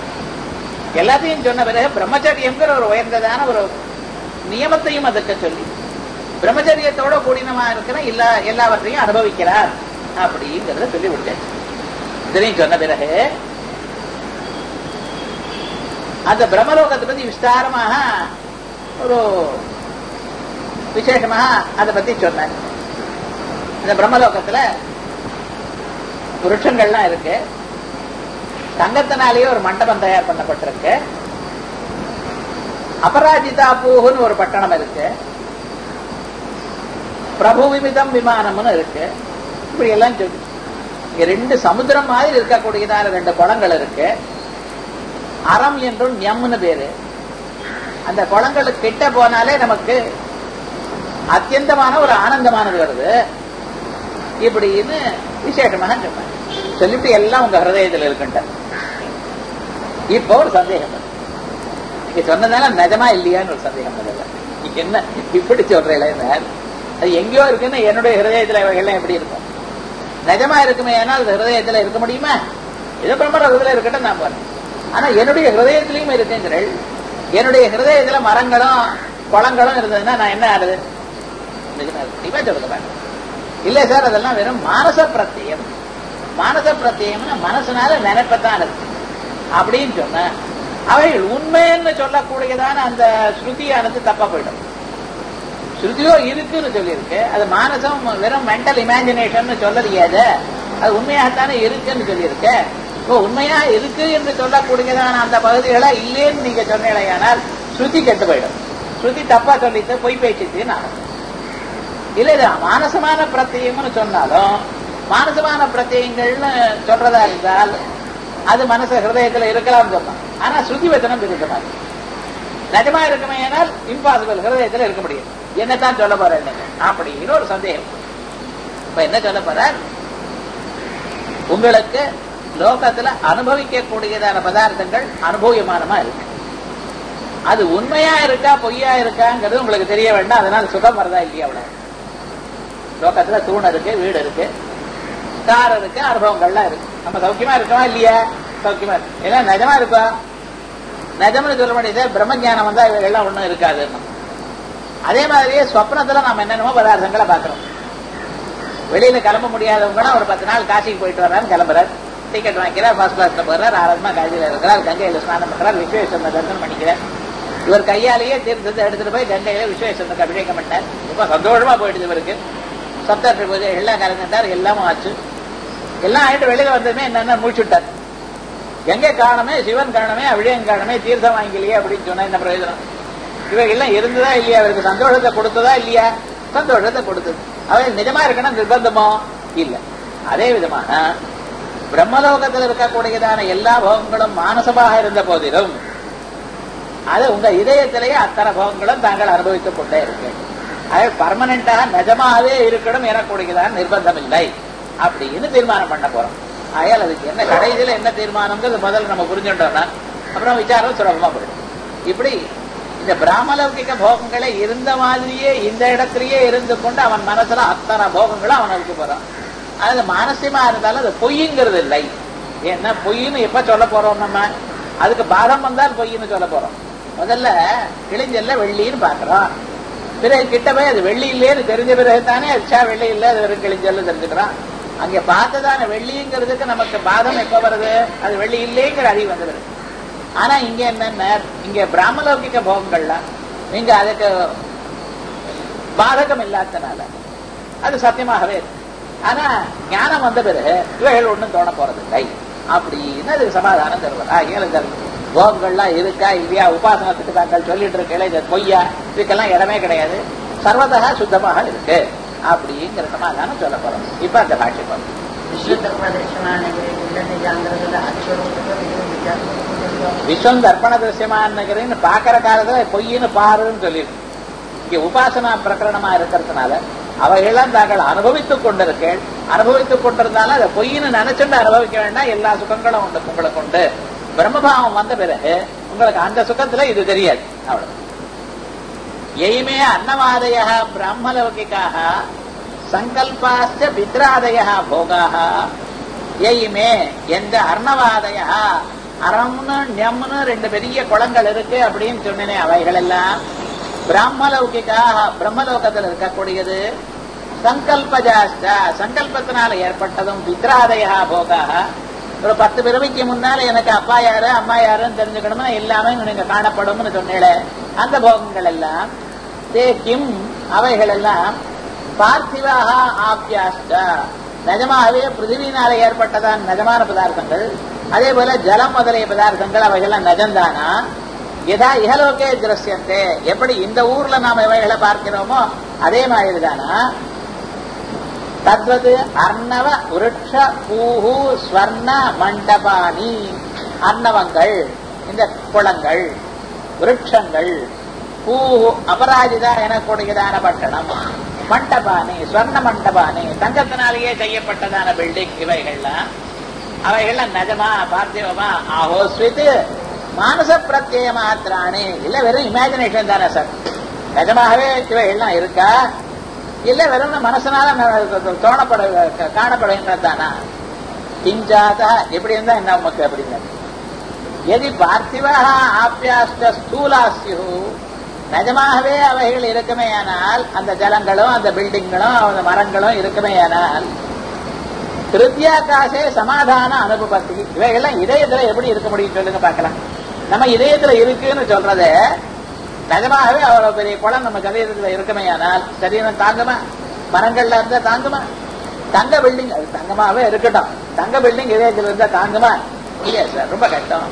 Speaker 1: எல்லாத்தையும் சொன்ன பிறகு பிரம்மச்சரியம்ங்கிற ஒரு உயர்ந்ததான ஒரு நியமத்தையும் அதுக்கு சொல்லி பிரம்மச்சரியத்தோட கூடினமா இருக்கிற எல்லா எல்லாவற்றையும் அனுபவிக்கிறார் அப்படிங்கிறத சொல்லி விட்டாச்சு. இதையும் சொன்ன பிறகு அந்த பிரம்மலோகத்தை பத்தி விஸ்தாரமாக ஒரு விசேஷமாக அதை பத்தி சொன்னார். இந்த பிரம்மலோகத்துல விருட்சங்கள்லாம் இருக்கு. தங்கத்தினாலேயே ஒரு மண்டபம் தயார் பண்ணப்பட்டிருக்கு. அபராஜிதா பூன்னு ஒரு பட்டணம் இருக்கு. பிரபு விமிதம் விமானம்னு இருக்கு. இப்படி எல்லாம் சொல்லி இங்க ரெண்டு சமுத்திரம் மாதிரி இருக்கக்கூடியதான ரெண்டு குளங்கள் இருக்கு. அறம் என்றும் ஞம்னு பேரு. அந்த குளங்களுக்கு கிட்ட போனாலே நமக்கு அத்தியந்தமான ஒரு ஆனந்தமானது வருது. இப்படின்னு விசேஷமாக சொன்னாங்க. சொல்லிட்டு எல்லாம் உங்க ஹிருதயத்தில் இருக்குன்ற. இப்போ ஒரு சந்தேகம் இங்க சொன்னதால நிஜமா இல்லையான்னு ஒரு சந்தேகம் வருது. என்ன இப்படி சொல்றேன், அது எங்கேயோ இருக்குன்னு என்னுடைய ஹிருதயத்துல எல்லாம் எப்படி இருக்கும்? நிஜமா இருக்குமே, ஏன்னா அது ஹிருதயத்துல இருக்க முடியுமா? ஏதோ பிரம்மரத்துல இருக்கட்டும் நான் போறேன். ஆனா என்னுடைய ஹிருதயத்திலையும் இருக்குங்கிறள். என்னுடைய ஹிருதயத்துல மரங்களும் குளங்களும் இருந்ததுன்னா நான் என்ன ஆடுது? சொல்லுங்க. இல்ல சார், அதெல்லாம் வெறும் மானச பிரத்தியம். மானச பிரத்தியம்னா மனசுனால நினைப்பத்தான் இருக்கு அப்படின்னு சொன்ன அவைகள் உண்மைன்னு சொல்லக்கூடியதான அந்த ஸ்ருதியானது தப்பா போயிடும். ஸ்ருதியோ இருக்குன்னு சொல்லியிருக்கு, அது மானசம் வெறும் மென்டல் இமேஜினேஷன் சொல்லலையாது, அது உண்மையாகத்தானே இருக்குன்னு சொல்லியிருக்கு. இப்போ உண்மையா இருக்கு என்று சொல்லக்கூடியதான அந்த பகுதிகளா இல்லேன்னு நீங்க சொன்னீங்களேயானால் ஸ்ருதி கெட்டு போயிடும். ஸ்ருதி தப்பா சொல்லிட்டு பொய் பேசிட்டு நான் இல்ல இது மானசமான பிரத்தியம்னு சொன்னாலும் மானசமான பிரத்தியங்கள்னு சொல்றதா இருந்தால் அது மனசு ஹிருதயத்துல இருக்கலாம் சொல்லலாம். ஆனா ஸ்ருதி வச்சனம் இருக்க மாதிரி நிஜமா இருக்குமே ஏனால் இம்பாசிபிள், ஹிருதயத்துல இருக்க முடியும். என்னத்தான் சொல்ல போற அப்படின்னு ஒரு சந்தேகம். இப்ப என்ன சொல்ல போற, உங்களுக்கு லோகத்துல அனுபவிக்க கூடியதான பதார்த்தங்கள் அனுபவமானமா இருக்கு. அது உண்மையா இருக்கா பொய்யா இருக்காங்கிறது உங்களுக்கு தெரிய வேண்டாம். அதனால சுகம் வரதா இல்லையா? அவ்வளவு லோகத்துல தூண் இருக்கு, வீடு இருக்கு, கார் இருக்கு, அனுபவங்கள்லாம் இருக்கு. நம்ம சௌக்கியமா இருக்கமா இல்லையா? சௌக்கியமா இருக்கு. எல்லாம் நிஜமா இருக்கா? நிஜம்னு சொல்ல முடியாது. பிரம்ம ஞானம் வந்தா இவைகள்லாம் ஒண்ணும் இருக்காதுன்னு. அதே மாதிரியே சொப்னத்துல நம்ம என்னென்னமோ பதார்த்தங்களை பாக்குறோம். வெளியில கிளம்ப முடியாதவங்கன்னா ஒரு பத்து நாள் காசிக்கு போயிட்டு வர்றாரு, கிளம்புறாரு, டிக்கெட் வாங்கிக்கிறார், ஃபர்ஸ்ட் கிளாஸ்ல போறார், ஆரம்பமா காசியில இருக்கிறார், கங்கையில ஸ்நானம் பண்றார், விஸ்வேஸ்வரனை தரிசனம் பண்ணிக்கிறார். இவர் கையாலேயே தீர்த்தத்தை எடுத்துட்டு போய் கங்கையில விஸ்வேஸ்வரனுக்கு அபிஷேகம் பண்ணார். ரொம்ப சந்தோஷமா போயிடுது இவருக்கு. சப்தாட்சி பூஜை எல்லாம் கலந்துட்டார், எல்லாமும் ஆச்சு. எல்லாம் ஆயிட்டு வெளியில வந்ததுமே என்னென்ன முடிச்சுட்டார். எங்க காரணமே சிவன் காரணமே அபிஷேகம் காரணமே தீர்த்தம் வாங்கிக்கலையே அப்படின்னு சொன்னா என்ன பிரயோஜனம்? இவைகள்லாம் இருந்ததா இல்லையா? அவருக்கு சந்தோஷத்தை கொடுத்ததா இல்லையா? சந்தோஷத்தை கொடுத்தது. அவை நிஜமா இருக்கணும் நிர்பந்தமோ இல்ல. அதே விதமாக பிரம்மலோகத்தில் இருக்கக்கூடியதான எல்லா போகங்களும் மானசமாக இருந்த போதிலும் அது உங்க இதயத்திலேயே அத்தனை போகங்களும் தாங்கள் அனுபவித்துக் கொண்டே இருக்கு. அது பர்மனண்டாக நிஜமாவே இருக்கணும் எனக்கூடியதான நிர்பந்தம் இல்லை அப்படின்னு தீர்மானம் பண்ண போறோம். ஆயால் அதுக்கு என்ன கடைசியில என்ன தீர்மானம்ங்கிறது முதல்ல நம்ம புரிஞ்சுட்டோம்னா அப்புறம் விசாரம் சுலபமா போயிடும். இப்படி இந்த பிராமலௌகிக போகங்களே இருந்த மாதிரியே இந்த இடத்திலேயே இருந்து கொண்டு அவன் மனசுல அத்தனை போகங்களும் அவனுக்கு போறான். அது மானசியமா இருந்தாலும் அது பொய்ங்கிறது இல்லை. ஏன்னா பொய்ன்னு எப்ப சொல்ல போறோம்? நம்ம அதுக்கு பாதம் வந்தால் பொய்ன்னு சொல்ல போறோம். முதல்ல கிழிஞ்சல்ல வெள்ளின்னு பாக்குறோம். பிறகு கிட்ட போய் அது வெள்ளி இல்லையேன்னு தெரிஞ்ச பிறகு தானே அச்சா வெள்ளி இல்லை, அது வெறும் கிழிஞ்சல்னு தெரிஞ்சுக்கிறான். அங்க பார்த்ததான வெள்ளிங்கிறதுக்கு நமக்கு பாதம் எப்ப வருது? அது வெள்ளி இல்லைங்கிற அறிவு வந்துடுது. ஆனா இங்க என்ன, இங்க பிராமலௌகிக போகங்கள்ல நீங்க அதுக்கு பாதகம் இல்லாதனால அது சத்தியமாகவே இருக்கு. ஆனா ஞானம் வந்த பிறகு இவைகள் ஒண்ணும் தோண போறது இல்லை அப்படின்னு அதுக்கு சமாதானம் தருவார். ஆகிய போகங்கள்லாம் இருக்கா இல்லையா, உபாசனத்துக்கு தாங்கள் சொல்லிட்டு இருக்கல இது பொய்யா, இதுக்கெல்லாம் இடமே கிடையாது, சர்வதா சுத்தமாக இருக்கு அப்படிங்கிற சமாதானம் சொல்ல போறோம். இப்ப அந்த பாட்சி போறோம். விஸ்வம் தர்ப்பண திருஷ்யமான்னு பாக்குற காலத்துல பொய்ன்னு பாருன்னு சொல்லியிருக்கு. இங்க உபாசனா பிரகரணமா இருக்கிறதுனால அவையெல்லாம் தாங்கள் அனுபவித்துக் கொண்டிருக்கேன். அனுபவித்துக் கொண்டிருந்தாலும் அதை பொய்ன்னு நினைச்சுட்டு அனுபவிக்க வேண்டாம். எல்லா சுகங்களும் உண்டு உங்களுக்கு உண்டு. பிரம்மபாவம் வந்த பிறகு உங்களுக்கு அந்த சுகத்துல இது தெரியாது. அவ்வளவு. எய்மே அன்னவாதய பிராமலௌகிகாக சங்கல்பாஸ்ச பித்ராதய போகாக எய்மே எந்த அர்ணவாதய அறம்னு ஞம்னு ரெண்டு பெரிய குளங்கள் இருக்கு அப்படின்னு சொன்னேனே, அவைகள் எல்லாம் பிரம்மலௌகிக்காக பிரம்மலோகத்தில் இருக்கக்கூடியது சங்கல்பஜாஸ்ட சங்கல்பத்தினால ஏற்பட்டதும் விக்ராதயா போகாக ஒரு பத்து பிறவிக்கு முன்னால எனக்கு அப்பா யாரு அம்மா யாருன்னு தெரிஞ்சுக்கணும்னா எல்லாமே நீங்க காணப்படும்னு சொன்னீங்களே அந்த போகங்கள் எல்லாம் தேக்கிம் அவைகள் எல்லாம் பார்த்திவாக ஆப்யாஸ்ட நிஜமாகவே பிருத்திவியினால ஏற்பட்டதான் நிஜமான பதார்த்தங்கள். அதே போல ஜலம் முதலிய பதார்த்தங்கள் அவைகள்லாம் நிஜம்தானா? எதா இகலோகே திரஸ்யந்தே எப்படி இந்த ஊர்ல நாம இவைகளை பார்க்கிறோமோ அதே மாதிரி தானா? தத்வது அர்ணவ விருட்ச பூஹு ஸ்வர்ண மண்டபானி அர்ணவங்கள் இந்த குளங்கள் விருட்சங்கள் பூஹு அபராஜிதா எனக்கூடியதான பட்டணம் மண்டபானி ஸ்வர்ண மண்டபானி தங்கத்தினாலேயே செய்யப்பட்டதான பில்டிங் இவைகள்லாம் அவைகள்லாம் நிஜமா பார்த்திவமா ஆஹோஸ்வித் மானச பிரத்யேக மாத்திரானே இல்ல வெறும் இமேஜினேஷன் தானே சார்? நிஜமாகவே இவைகள்லாம் இருக்கா இல்ல வெறும் மனசனால தோணப்பட காணப்படுகின்றதானா? கிஞ்சாதா எப்படி இருந்தா என்ன நமக்கு அப்படின்னா எதி பார்த்திவாக ஆப்யாஸ்ட ஸ்தூலாஸ்யு நிஜமாகவே அவைகள் இருக்குமே ஆனால் அந்த ஜலங்களும் அந்த பில்டிங்களும் அந்த மரங்களும் இருக்குமே ஆனால் கிருத்தியாகாசே சமாதான அனுபவத்தி இவைகள்லாம் இதயத்துல எப்படி இருக்க முடியும் சொல்லுங்க பார்க்கலாம். நம்ம இதயத்துல இருக்குன்னு சொல்றத நிஜமாகவே அவ்வளவு பெரிய குளம் நம்ம சரீரத்துல இருக்குமே ஆனால் சரீரம் தாங்குமா? மரங்கள்ல இருந்தா தாங்குமா? தங்க பில்டிங் அது தங்கமாவே இருக்கட்டும், தங்க பில்டிங் இதயத்துல இருந்தா தாங்குமா? இல்லையா சார்? ரொம்ப கஷ்டம்.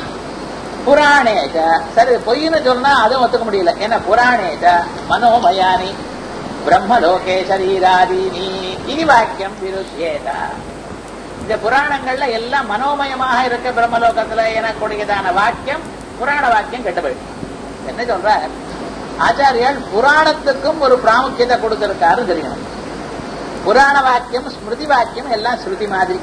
Speaker 1: புராணேஜ சரி பொய்ன்னு சொன்னா அதுவும் ஒத்துக்க முடியல. ஏன்னா புராணேஜ மனோமயானி பிரம்மலோகே சரீராதீனி இனி வாக்கியம் விருத்தியேதா. இந்த புராணங்கள்ல எல்லாம் மனோமயமாக இருக்க பிரம்மலோகத்துல எனக்கூடியதான வாக்கியம் புராண வாக்கியம் கெட்டு போயிடும். என்ன சொல்ற ஆச்சாரியால் புராணத்துக்கும் ஒரு பிராமுக்கியத்தை கொடுத்திருக்காரு தெரியும். புராண வாக்கியம் ஸ்மிருதி வாக்கியம் எல்லாம் ஸ்ருதி மாதிரி.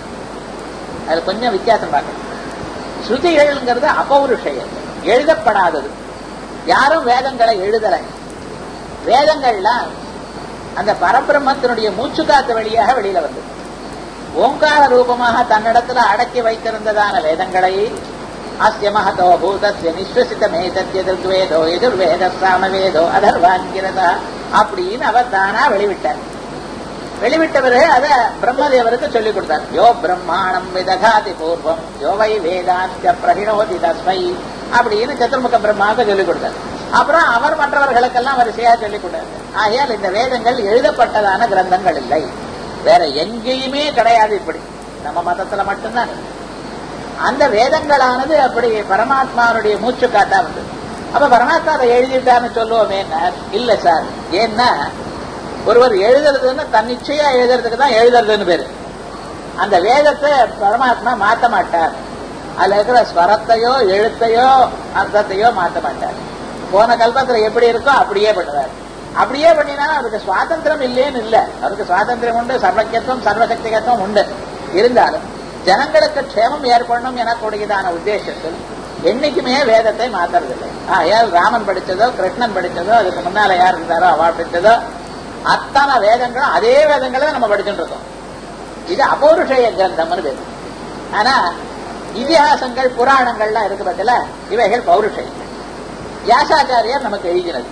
Speaker 1: அது கொஞ்சம் வித்தியாசம் பார்க்கணும். ஸ்ருதிகள்ங்கிறது அபௌருஷயம் எழுதப்படாதது. யாரும் வேதங்களை எழுதலை. வேதங்கள்லாம் அந்த பரபிரம்மத்தினுடைய மூச்சு காத்து வழியாக வெளியில வந்து ஓங்கார ரூபமாக தன்னிடத்துல அடக்கி வைத்திருந்ததான வேதங்களை அஸ்ய மகதோ பூதஸ்ய நிஸ்வசிதமேதத்யதுர்வேதோ எதிர்வேத சாமவேதோ அதர்வான்கிறதா அப்படின்னு அவர் தானா வெளிவிட்டார். வெளிவிட்டவரு அத பிரம்மதேவருக்கு சொல்லிக் கொடுத்தார். யோ பிரம்மாணம் விதகாதி பூர்வம் யோ வை வேதாந்த பிரகிணோதி தஸ்மை அப்படின்னு சதுர்முக பிரம்மாவுக்கு சொல்லிக் கொடுத்தார். அப்புறம் அவர் மற்றவர்களுக்கெல்லாம் வரிசையா சொல்லிக் கொடுத்தார். ஆகையால் இந்த வேதங்கள் எழுதப்பட்டதான கிரந்தங்கள் இல்லை, வேற எங்கேயுமே கிடையாது. இப்படி நம்ம மதத்துல மட்டும்தான் அந்த வேதங்களானது அப்படி பரமாத்மாவுடைய மூச்சு காட்டா வந்து. அப்ப பரமாத்மா அதை எழுதிட்டான்னு சொல்லுவோமே இல்ல சார். ஏன்னா ஒருவர் எழுதுறதுன்னு தன்னிச்சையா எழுதுறதுக்கு தான் எழுதுறதுன்னு பேரு. அந்த வேதத்தை பரமாத்மா மாற்ற மாட்டார். அதுல இருக்கிற ஸ்வரத்தையோ எழுத்தையோ அர்த்தத்தையோ மாற்ற மாட்டார். போன கல்பத்துல எப்படி இருக்கோ அப்படியே பண்ணுவார். அப்படியே பண்ணினா அவருக்கு சுவாதந்திரம் இல்லைன்னு இல்லை. அவருக்கு சுவாதந்திரம் உண்டு, சர்வக்கியத்துவம் சர்வசக்திகத்துவம் உண்டு. இருந்தாலும் ஜனங்களுக்கு க்ஷேமம் ஏற்படணும் எனக்கூடியதான உத்தேசத்தில் என்னைக்குமே வேதத்தை மாத்துறதில்லை. ஆயால் ராமன் படிச்சதோ கிருஷ்ணன் படிச்சதோ அதுக்கு முன்னால யார் இருந்தாரோ அவ படிச்சதோ அத்தனை வேதங்களும் அதே வேதங்களை நம்ம படிச்சுட்டு இருக்கோம். இது அபௌருஷய கிரந்தம்னு பேரு. ஆனா இதிகாசங்கள் புராணங்கள்லாம் இருக்கு பத்தில இவைகள் பௌருஷயம். வியாசாச்சாரியார் நமக்கு எழுதினது.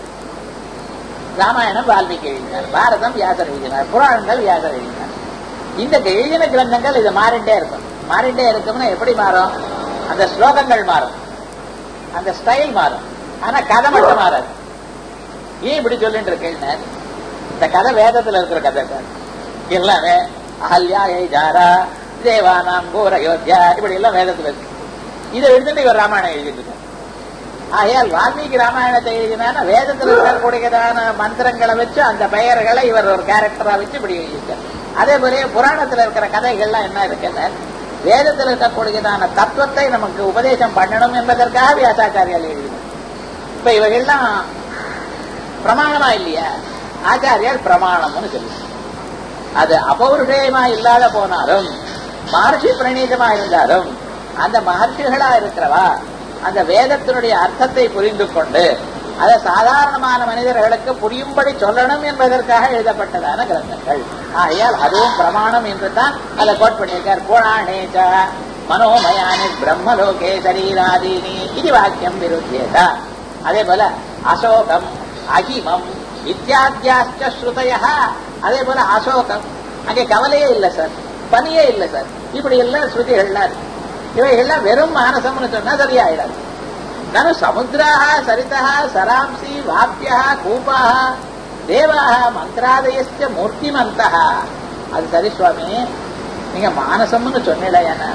Speaker 1: ராமாயணம் வால்மீகி எழுதினார், பாரதம் வியாசர் எழுதினார், புராணங்கள் வியாசர் எழுதினார். இந்த எழுதின கிரந்தங்கள் இது மாறிண்டே இருக்கும். மாறிண்டே இருக்கும்னா எப்படி மாறும்? அந்த ஸ்லோகங்கள் மாறும், அந்த ஸ்டைல் மாறும், ஆனா கதை மட்டும் மாறாது. ஏன் இப்படி சொல்லிட்டு இருக்கேன்? இந்த கதை வேதத்துல இருக்கிற கதை சார். எல்லாமே அஹல்யா ஜாரா தேவானாம் கோர அயோத்தியா இப்படி எல்லாம் வேதத்துல இருக்கு. இதை எழுதிட்டு இவர் ராமாயணம் எழுதிட்டு இருக்கார். ஆகையால் வால்மீகி ராமாயணத்தை எழுதினா வேதத்தில் இருக்கக்கூடியதான மந்திரங்களை வச்சு அந்த பெயர்களை இவர் ஒரு கேரக்டரா வச்சு இப்படி எழுதியிருக்கார். அதே போல புராணத்துல இருக்கிற கதைகள்லாம் என்ன இருக்குன்னு வேதத்தில் இருக்கக்கூடியதான தத்துவத்தை நமக்கு உபதேசம் பண்ணணும் என்பதற்காக வியாசாச்சாரியால் எழுதினார். இப்ப இவைகள்லாம் பிரமாணமா இல்லையா? ஆச்சாரியார் பிரமாணம்னு சொல்லி அது அபௌருஷயமா இல்லாத போனாலும் மகர்ஷி பிரணீதமா இருந்தாலும் அந்த மகர்ஷிகளா இருக்கிறவா அந்த வேதத்தினுடைய அர்த்தத்தை புரிந்து கொண்டு அதை சாதாரணமான மனிதர்களுக்கு புரியும்படி சொல்லணும் என்பதற்காக எழுதப்பட்டதான கிரந்தங்கள். ஆகையால் அதுவும் பிரமாணம் என்று தான் அதை கோட் பண்ணியிருக்கார். புராணேச்ச மனோமயானி பிரம்மலோகே சரீராதீனி இது வாக்கியம் விருத்தியதா. அதே போல அசோகம் அகிமம் இத்தியாத்தியாச்ச ஸ்ருதய. அதே போல அசோகம், அங்கே கவலையே இல்லை சார், பனியே இல்லை சார், இப்படி எல்லாம் ஸ்ருதிகள்லாம் இருக்கு. இவைகள்லாம் வெறும் மானசம்னு சொன்னா சரியாயிடாது. நானும் சமுத்திராக சரிதா சராம்சி வாப்பியா கூபாக தேவாக மந்திராதயஸ்ட மூர்த்திமந்தா. அது சரி சுவாமி, நீங்க மானசம்னு சொன்னீங்களா?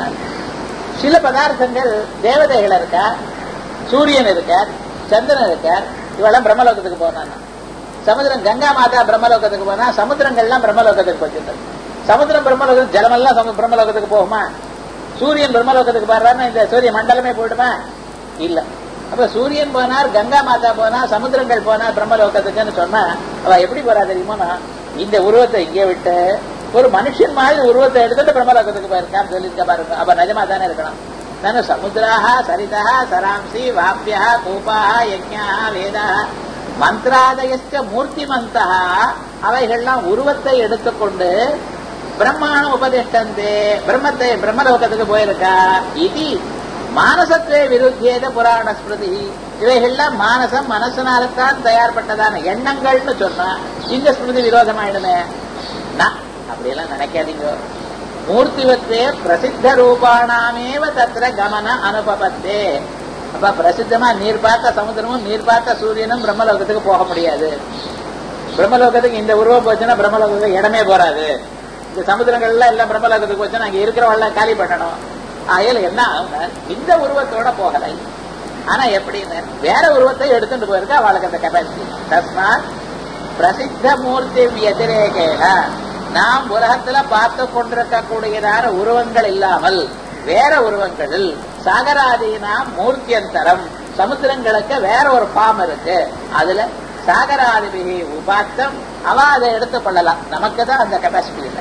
Speaker 1: சில பதார்த்தங்கள் தேவதைகள் இருக்கா, சூரியன் இருக்கார், சந்திரன் இருக்கார், இவெல்லாம் பிரம்மலோகத்துக்கு போனான். சமுத்திரம் கங்கா மாதா பிரம்மலோகத்துக்கு போனா சமுத்திரங்கள்லாம் பிரம்மலோகத்துக்கு போச்சு. சமுத்திரம் பிரம்மலோகம், ஜலமெல்லாம் பிரம்மலோகத்துக்கு போகுமா? சூரியன் பிரம்மலோகத்துக்கு போறாருன்னா இந்த சூரிய மண்டலமே போயிடுமா? இல்ல. அப்ப சூரியன் போனார், கங்கா மாதா போனா, சமுத்திரங்கள் போனா பிரம்மலோகத்துக்குன்னு சொன்னா அவ எப்படி போறா தெரியுமா? இந்த உருவத்தை இங்கே விட்டு ஒரு மனுஷன் மாதிரி உருவத்தை எடுத்துட்டு பிரம்மலோகத்துக்கு போயிருக்கான்னு சொல்லியிருக்க பாருங்க. அப்ப நிஜமா தானே இருக்கணும். நானு சமுத்திராக சரிதா சராம்சி வாப்பியா கூபாக யஜ்ஞா வேதா மந்திராதயஸ்ட மூர்த்திமந்தா. அவைகள்லாம் உருவத்தை எடுத்துக்கொண்டு பிரம்மாண உபதிஷ்டந்தே, பிரம்மத்தை பிரம்மலோகத்துக்கு போயிருக்கா. இது மானசத்வே விருத்தியேத புராண ஸ்மிருதி. இவைகள்லாம் மானசம், மனசனால்தான் தயார்பட்டதான எண்ணங்கள்னு சொன்னா இந்த ஸ்மிருதி விரோதமாயிடுமே. அப்படியெல்லாம் நினைக்காதீங்க. மூர்த்திவத்தே பிரசித்த ரூபானாமேவ தத்திர கமன அனுபவத்தே. அப்ப பிரசித்தமா நீர் பார்த்த சமுத்திரமும் நீர் பார்த்த சூரியனும் பிரம்மலோகத்துக்கு போக முடியாது. பிரம்மலோகத்துக்கு இந்த உருவம் போச்சுன்னா பிரம்மலோகத்துக்கு இடமே போறாது. இந்த சமுத்திரங்கள்லாம் எல்லாம் பிரம்மலோகத்துக்கு போச்சுன்னா அங்க இருக்கிறவெல்லாம் காலி பண்ணணும். ஆகையில என்ன ஆகுங்க, இந்த உருவத்தோட போகலை. ஆனா எப்படின்னு வேற உருவத்தை எடுத்துட்டு போயிருக்க அவளுக்கு அந்த கெப்பாசிட்டி. தஸ்மாத் பிரசித்த மூர்த்தி வத்திரேகேன, நாம் உலகத்துல பார்த்து கொண்டிருக்கக்கூடியதான உருவங்கள் இல்லாமல் வேற உருவங்களில் சாகராதீனா மூர்த்தியந்தரம், சமுத்திரங்களுக்கு வேற ஒரு ஃபார்ம் இருக்கு. அதுல சாகராதிபிகி உபாத்தம் அவ அதை எடுத்துக் கொள்ளலாம். நமக்கு தான் அந்த கெப்பாசிட்டி இல்லை.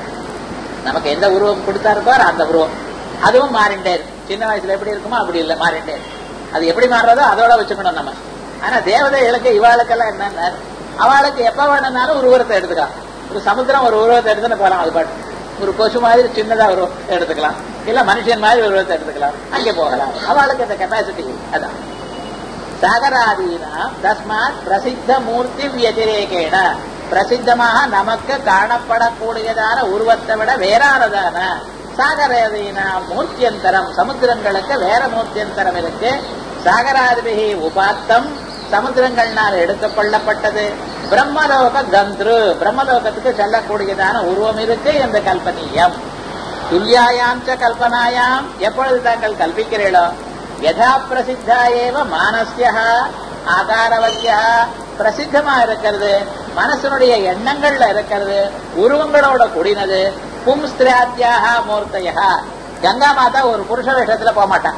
Speaker 1: நமக்கு எந்த உருவம் கொடுத்தாருக்கோ அந்த உருவம் அதுவும் மாறிண்டே இருக்கு. சின்ன வயசுல எப்படி இருக்குமோ அப்படி இல்லை, மாறிண்டே இருக்கு. அது எப்படி மாறுறதோ அதோட வச்சுக்கணும் நம்ம. ஆனா தேவதைகளுக்கு இவாளுக்கெல்லாம் என்னன்னா அவளுக்கு எப்ப வேணும்னாலும் ஒரு உருவத்தை எடுத்துக்கலாம். ஒரு சமுத்திரம் ஒரு உருவத்தை எடுத்துன்னு போகலாம். அது பாட்டு ஒரு கொசு மாதிரி சின்னதா ஒரு எடுத்துக்கலாம், இல்ல மனுஷன் மாதிரி ஒரு உருவத்தை எடுத்துக்கலாம், அங்கே போகலாம். அவளுக்கு அந்த கெப்பாசிட்டி. அதான் சாகராதீனா தஸ்மாத் பிரசித்த மூர்த்தி வத்திரேகேன, பிரசித்தமாக நமக்கு காணப்படக்கூடியதான உருவத்தை விட வேறானதான சாகராதீனா மூர்த்தியந்தரம், சமுத்திரங்களுக்கு வேற மூர்த்தியந்தரம் இருக்கு. சாகராதிபிகி உபாத்தம், சமுத்திரங்கள்னால் எடுத்துக் கொள்ளப்பட்டது. பிரம்மலோக கந்த்ரு, பிரம்மலோகத்துக்கு செல்லக்கூடியதான உருவம் இருக்கு என்ற கல்பனீயம். துல்யாயாம் ச கல்பனாயாம், எப்பொழுது தாங்கள் கல்பிக்கிறீர்களோ யதா பிரசித்தா ஏவ மானஸ்ய ஆகாரவத்ய, பிரசித்தமா இருக்கிறது மனசனுடைய எண்ணங்கள்ல இருக்கிறது, உருவங்களோட கூடினது. பும்ஸ்திராத்யாக மூர்த்தையா, கங்கா மாதா ஒரு புருஷ வேஷத்துல போக மாட்டான்.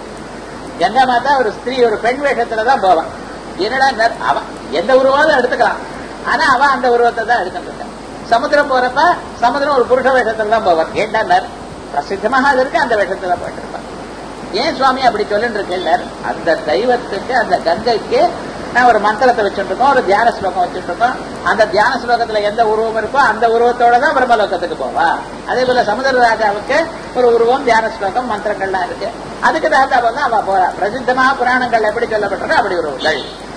Speaker 1: கங்கா மாதா ஒரு ஸ்திரீ ஒரு பெண் வேஷத்துலதான் போவான். என்னடா அவ எந்த உருவம் எடுத்துக்கலாம், ஆனா அவ அந்த உருவத்தை தான் எடுத்துட்டு. சமுத்திரம் போறப்ப சமுத்திரம் ஒரு புருஷ வேஷத்துல தான் போவான். ஏண்டா பிரசித்தமாக அது இருக்கு, அந்த வேஷத்துல போயிட்டு இருப்பான். ஏன் சுவாமி அப்படி சொல்லிட்டு இருக்கேன்? அந்த தெய்வத்துக்கு அந்த கங்கைக்கு நான் ஒரு மந்திரத்தை வச்சுட்டு இருக்கோம், ஒரு தியான ஸ்லோகம் வச்சுட்டு இருக்கோம். அந்த தியான ஸ்லோகத்துல எந்த உருவம் இருக்கோ அந்த உருவத்தோட தான் பிரம்மலோகத்துக்கு போவா. அதே போல சமுதிர ராஜாவுக்கு ஒரு உருவம், தியான ஸ்லோகம், மந்திரங்கள்லாம் இருக்கு. அதுக்கு தகுந்த அவ போறா. பிரசித்தமாக புராணங்கள் எப்படி சொல்லப்பட்டிருக்கோ அப்படி உருவங்கள்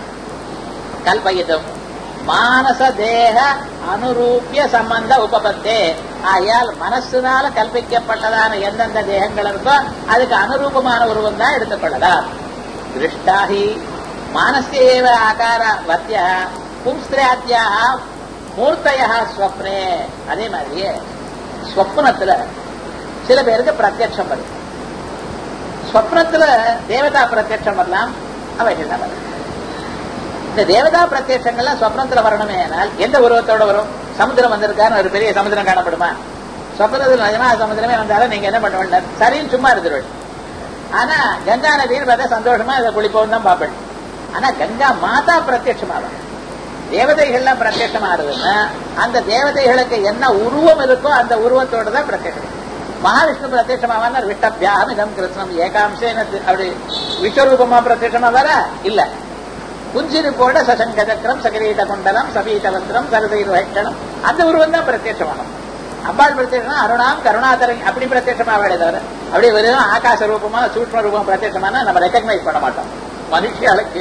Speaker 1: கல்பயிதும் மானச தேக அனுரூபிய சம்பந்த உபபத்தே. ஆயால் மனசுனால கல்பிக்கப்பட்டதான எந்தெந்த தேகங்கள் இருக்கோ அதுக்கு அனுரூபமான உருவம் தான் எடுத்துக்கொள்ளலாம். திருஷ்டாஹி மானசேவ ஆகார வத்திய பும்ஸ்திராத்யா மூர்த்தையா ஸ்வப்னே. அதே மாதிரியே ஸ்வப்னத்துல சில பேருக்கு பிரத்யட்சம் வரும். ஸ்வப்னத்துல தேவதா பிரத்யட்சம் வரலாம், அவைகள் தான் வரும். இந்த தேவதா பிரத்யட்சங்கள்லாம் ஸ்வப்னத்துல வரணுமே ஆனால் எந்த உருவத்தோட வரும்? சமுத்திரம் வந்திருக்காரு, ஒரு பெரிய சமுத்திரம் காணப்படுமா? ஸ்வப்னத்தில் நிஜமா சமுத்திரமே வந்தாலும் நீங்க என்ன பண்ண வேண்டாம், சரின்னு சும்மா இருந்துருவேன். ஆனா கங்கா நதியில் பார்த்தா சந்தோஷமா இதை குளிப்போம் தான் பார்ப்பேன். ஆனா கங்கா மாதா பிரத்யட்சமாகும். தேவதைகள்லாம் பிரத்யட்சம் ஆறுதுன்னா அந்த தேவதைகளுக்கு என்ன உருவம் இருக்கோ அந்த உருவத்தோட தான் பிரத்யட்சம். மகாவிஷ்ணு பிரத்யட்சமாவார் விட்டபியாகம் இதம் கிருஷ்ணம் ஏகாம்சேன அப்படி விஸ்வரூபமா பிரத்யட்சமா வர இல்ல. புஞ்சிருப்போட சசங்க சக்கரம் சகரீத குண்டலம் சபீத வந்திரம் சரதீர் வைக்கணும் அந்த உருவம் தான் பிரத்யட்சமாகும். அம்பாள் பிரத்யட்சம் அருணாம் கருணாதரன் அப்படி பிரத்யட்சமாவே தவிர அப்படி வெறும் ஆகாச ரூபமா சூட்ச ரூபம் பிரத்யட்சமான நம்ம ரெக்கக்னைஸ் பண்ண மாட்டோம். மனுஷியாளுக்கு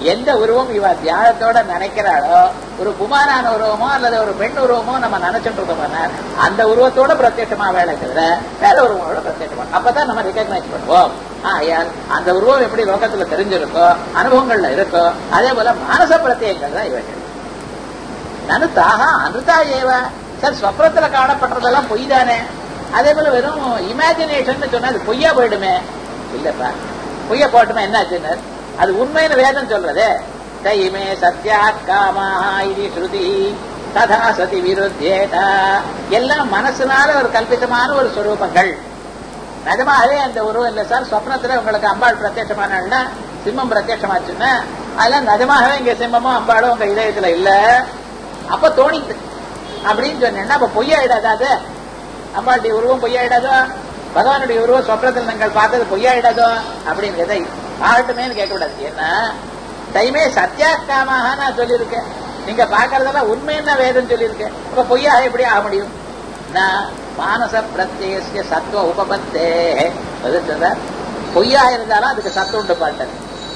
Speaker 1: எந்த உருவம் இவ தியானத்தோட நினைக்கிறாளோ, ஒரு குமாரான உருவமோ அல்லது ஒரு பெண் உருவமோ நம்ம நினைச்சுட்டு இருக்கோம்னா அந்த உருவத்தோட பிரத்யட்சமா வேலை தவிர வேற உருவங்களோட பிரத்யட்சமா அப்பதான் நம்ம ரெகக்னைஸ் பண்ணுவோம். ஆயால் அந்த உருவம் எப்படி லோகத்துல தெரிஞ்சிருக்கோ, அனுபவங்கள்ல இருக்கோ, அதே போல மானச பிரத்யங்கள் தான் இவைகள். நனு தாகா அனுதா ஏவ. சார் ஸ்வப்னத்துல காணப்படுறதெல்லாம் பொய் தானே, அதே போல வெறும் இமேஜினேஷன் சொன்னா அது பொய்யா போயிடுமே. இல்லப்பா, பொய்யா போட்டுமே என்னாச்சுன்னு அது உண்மைன்னு வேதம் சொல்றது. தைமே சத்யா காமாக இது ஸ்ருதி ததா சதி விருத்தேதா. எல்லாம் மனசுனால ஒரு கல்பிதமான ஒரு ஸ்வரூபங்கள். நிஜமாகவே அந்த உருவம் இல்லை சார். சொப்னத்துல உங்களுக்கு அம்பாள் பிரத்யட்சமானா, சிம்மம் பிரத்யட்சமாச்சுன்னா அதெல்லாம் நிஜமாகவே இங்க சிம்மமும் அம்பாளும் உங்க இதயத்துல இல்ல, அப்ப தோணித்து அப்படின்னு சொன்னேன்னா அப்ப பொய்யாயிடாதா? அது அம்பாளுடைய உருவம் பொய்யாயிடாதோ, பகவானுடைய உருவம் சொப்னத்தில் நீங்கள் பார்த்தது பொய்யாயிடாதோ அப்படிங்கிறத ஆகட்டுமே கேட்கக்கூடாது. ஏன்னா தைமே சத்தியாக்காமாக நான் சொல்லியிருக்கேன், நீங்க பாக்குறதெல்லாம் உண்மைன்னா வேதம் சொல்லியிருக்கேன். அப்ப பொய்யாக எப்படி ஆக முடியும்? நான் மானச பிரத்யேக சத்துவ உபபத்தே பொய்யா இருந்தாலும் அதுக்கு சத்துவம் உண்டு பாட்டது.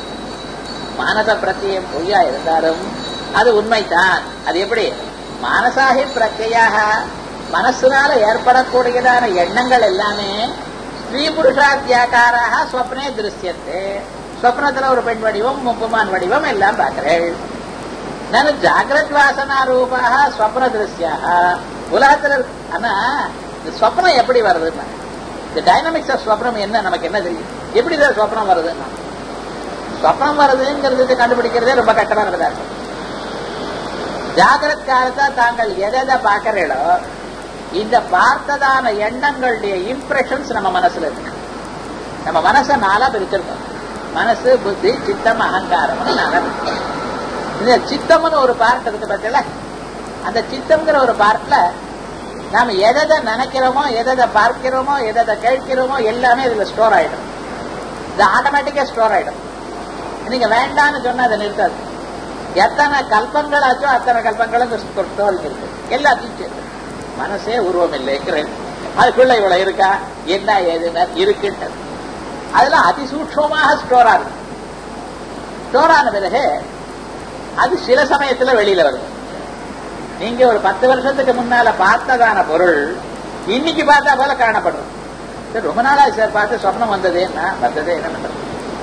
Speaker 1: மானச பிரத்யம் பொய்யா இருந்தாலும் அது உண்மைதான். அது எப்படி? மானசாகி பிரத்யாக மனசுனால ஏற்படக்கூடியதான எண்ணங்கள் எல்லாமே ஸ்ரீ புருஷாத்தியாக்காராக ஸ்வப்னே திருஷ்யத்து. ஸ்வப்னத்துல ஒரு பெண் வடிவம், முப்புமான் வடிவம் எல்லாம் பார்க்கிறேன். நான் ஜாகிரத் வாசனா ரூபாக ஸ்வப்ன திருஷ்யாக உலகத்துல. ஆனா இந்த ஸ்வப்னம் எப்படி வருதுன்னா, இந்த டைனமிக்ஸ் ஆஃப் ஸ்வப்னம் என்ன நமக்கு என்ன தெரியும்? எப்படி தான் ஸ்வப்னம் வருதுன்னா, ஸ்வப்னம் வருதுங்கிறது கண்டுபிடிக்கிறதே ரொம்ப கட்டமானதா இருக்கும். ஜாகிரத் காலத்தை தாங்கள் எதை பார்க்கிறீங்களோ இந்த பார்த்ததான எண்ணங்களுடைய இம்ப்ரெஷன்ஸ் நம்ம மனசுல இருக்கு. நம்ம மனசை நாளா பிரிச்சிருக்கோம். மனசு, புத்தி, சித்தம், அகங்காரம் நாளா இருக்கு. இந்த சித்தம்னு ஒரு பார்ட் இருக்கு பார்த்தீங்களா, அந்த சித்தம்ங்கிற ஒரு பார்ட்ல நாம எதை நினைக்கிறோமோ, எதை பார்க்கிறோமோ, எதை கேட்கிறோமோ எல்லாமே இதுல ஸ்டோர் ஆயிடும். இது ஆட்டோமேட்டிக்கா ஸ்டோர் ஆயிடும். நீங்க வேண்டான்னு சொன்னா அதை நிறுத்தாது. எத்தனை கல்பங்களாச்சோ அத்தனை கல்பங்களும் ஸ்டோர் இருக்கு. எல்லாத்தையும் சேர்த்து மனசே உருவம் இல்லைங்கிறேன். அதுக்குள்ள இவ்வளவு இருக்கா, என்ன ஏதுன்னா இருக்குன்றது அதெல்லாம் அதிசூட்சமாக ஸ்டோர் ஆகுது. ஸ்டோர் ஆன பிறகு அது சில சமயத்துல வெளியில வருது. நீங்க ஒரு பத்து வருஷத்துக்கு முன்னால பார்த்ததான பொருள் இன்னைக்கு பார்த்தா போல காணப்படுறது. ரொம்ப நாளா சார் பார்த்து சொப்னம் வந்ததுன்னா வந்ததே என்ன பண்றது?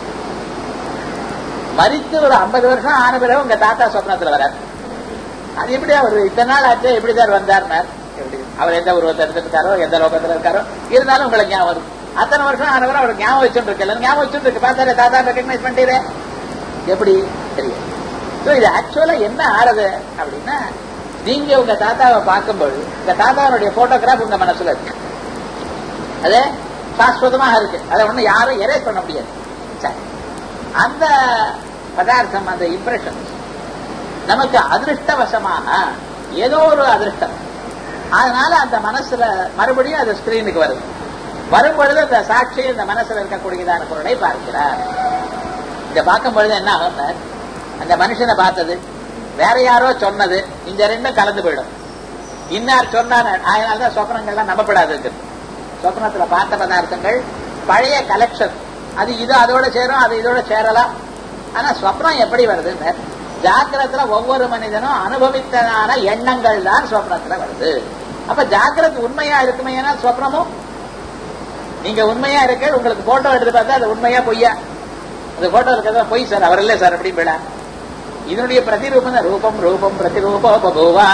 Speaker 1: மறித்து ஒரு ஐம்பது வருஷம் ஆன பிறகு உங்க தாத்தா சொப்னத்துல வராது. அது எப்படியா ஒரு இத்தனை நாள் ஆச்சு எப்படி சார் வந்தார்னார்? எப்படி அவர் எந்த உருவத்தை எடுத்துருக்காரோ, எந்த லோகத்துல இருக்காரோ, இருந்தாலும் உங்களுக்கு ஞாபகம் வரும். அத்தனை வருஷம் ஆனவரை அவருக்கு ஞாபகம் வச்சுட்டு இருக்கல, ஞாபகம் வச்சுட்டு இருக்கு. பார்த்தாரு தாத்தா ரெகக்னைஸ் பண்ணிட்டே எப்படி தெரியும்? இது ஆக்சுவலா என்ன ஆறுது அப்படின்னா, நீங்க உங்க தாத்தாவை பார்க்கும்போது இந்த தாத்தாவுடைய போட்டோகிராஃப் உங்க மனசுல இருக்கு. அது சாஸ்வதமாக இருக்கு. அதை ஒண்ணு யாரும் எரேஸ் பண்ண முடியாது. சரி, அந்த பதார்த்தம், அந்த இம்ப்ரெஷன் நமக்கு அதிருஷ்டவசமாக ஏதோ ஒரு அதிருஷ்டம், அதனால அந்த மனசுல மறுபடியும் அது ஸ்கிரீனுக்கு வருது. வரும்பொழுது அந்த சாட்சி இந்த மனசுல இருக்கக்கூடியதான பொருளை பார்க்கிறார். இத பார்க்கும் பொழுது என்ன ஆகும்? அந்த மனுஷனை பார்த்தது வேற யாரோ சொன்னது, இந்த ரெண்டும் கலந்து போயிடும். இன்னார் சொன்னார், அதனாலதான் சொப்னங்கள்லாம் நம்பப்படாது. சொப்னத்துல பார்த்த பதார்த்தங்கள் பழைய கலெக்ஷன், அது இது அதோட சேரும், அது இதோட சேரலாம். ஆனா சொப்னம் எப்படி வருதுன்னு, ஜாக்கிரத்துல ஒவ்வொரு மனிதனும் அனுபவித்ததான எண்ணங்கள் தான் சொப்னத்துல வருது. அப்ப ஜாக்கிரத் உண்மையா இருக்குமே, ஏன்னா சொப்னமும் நீங்க உண்மையா இருக்க, உங்களுக்கு போட்டோ எடுத்து பார்த்தா அது உண்மையா பொய்யா? அந்த போட்டோ இருக்கிறதா பொய் சார், அவர் இல்ல சார் அப்படி போயிடா. இதனுடைய பிரதிரூபம் ரூபம் ரூபம் பிரதிரூபா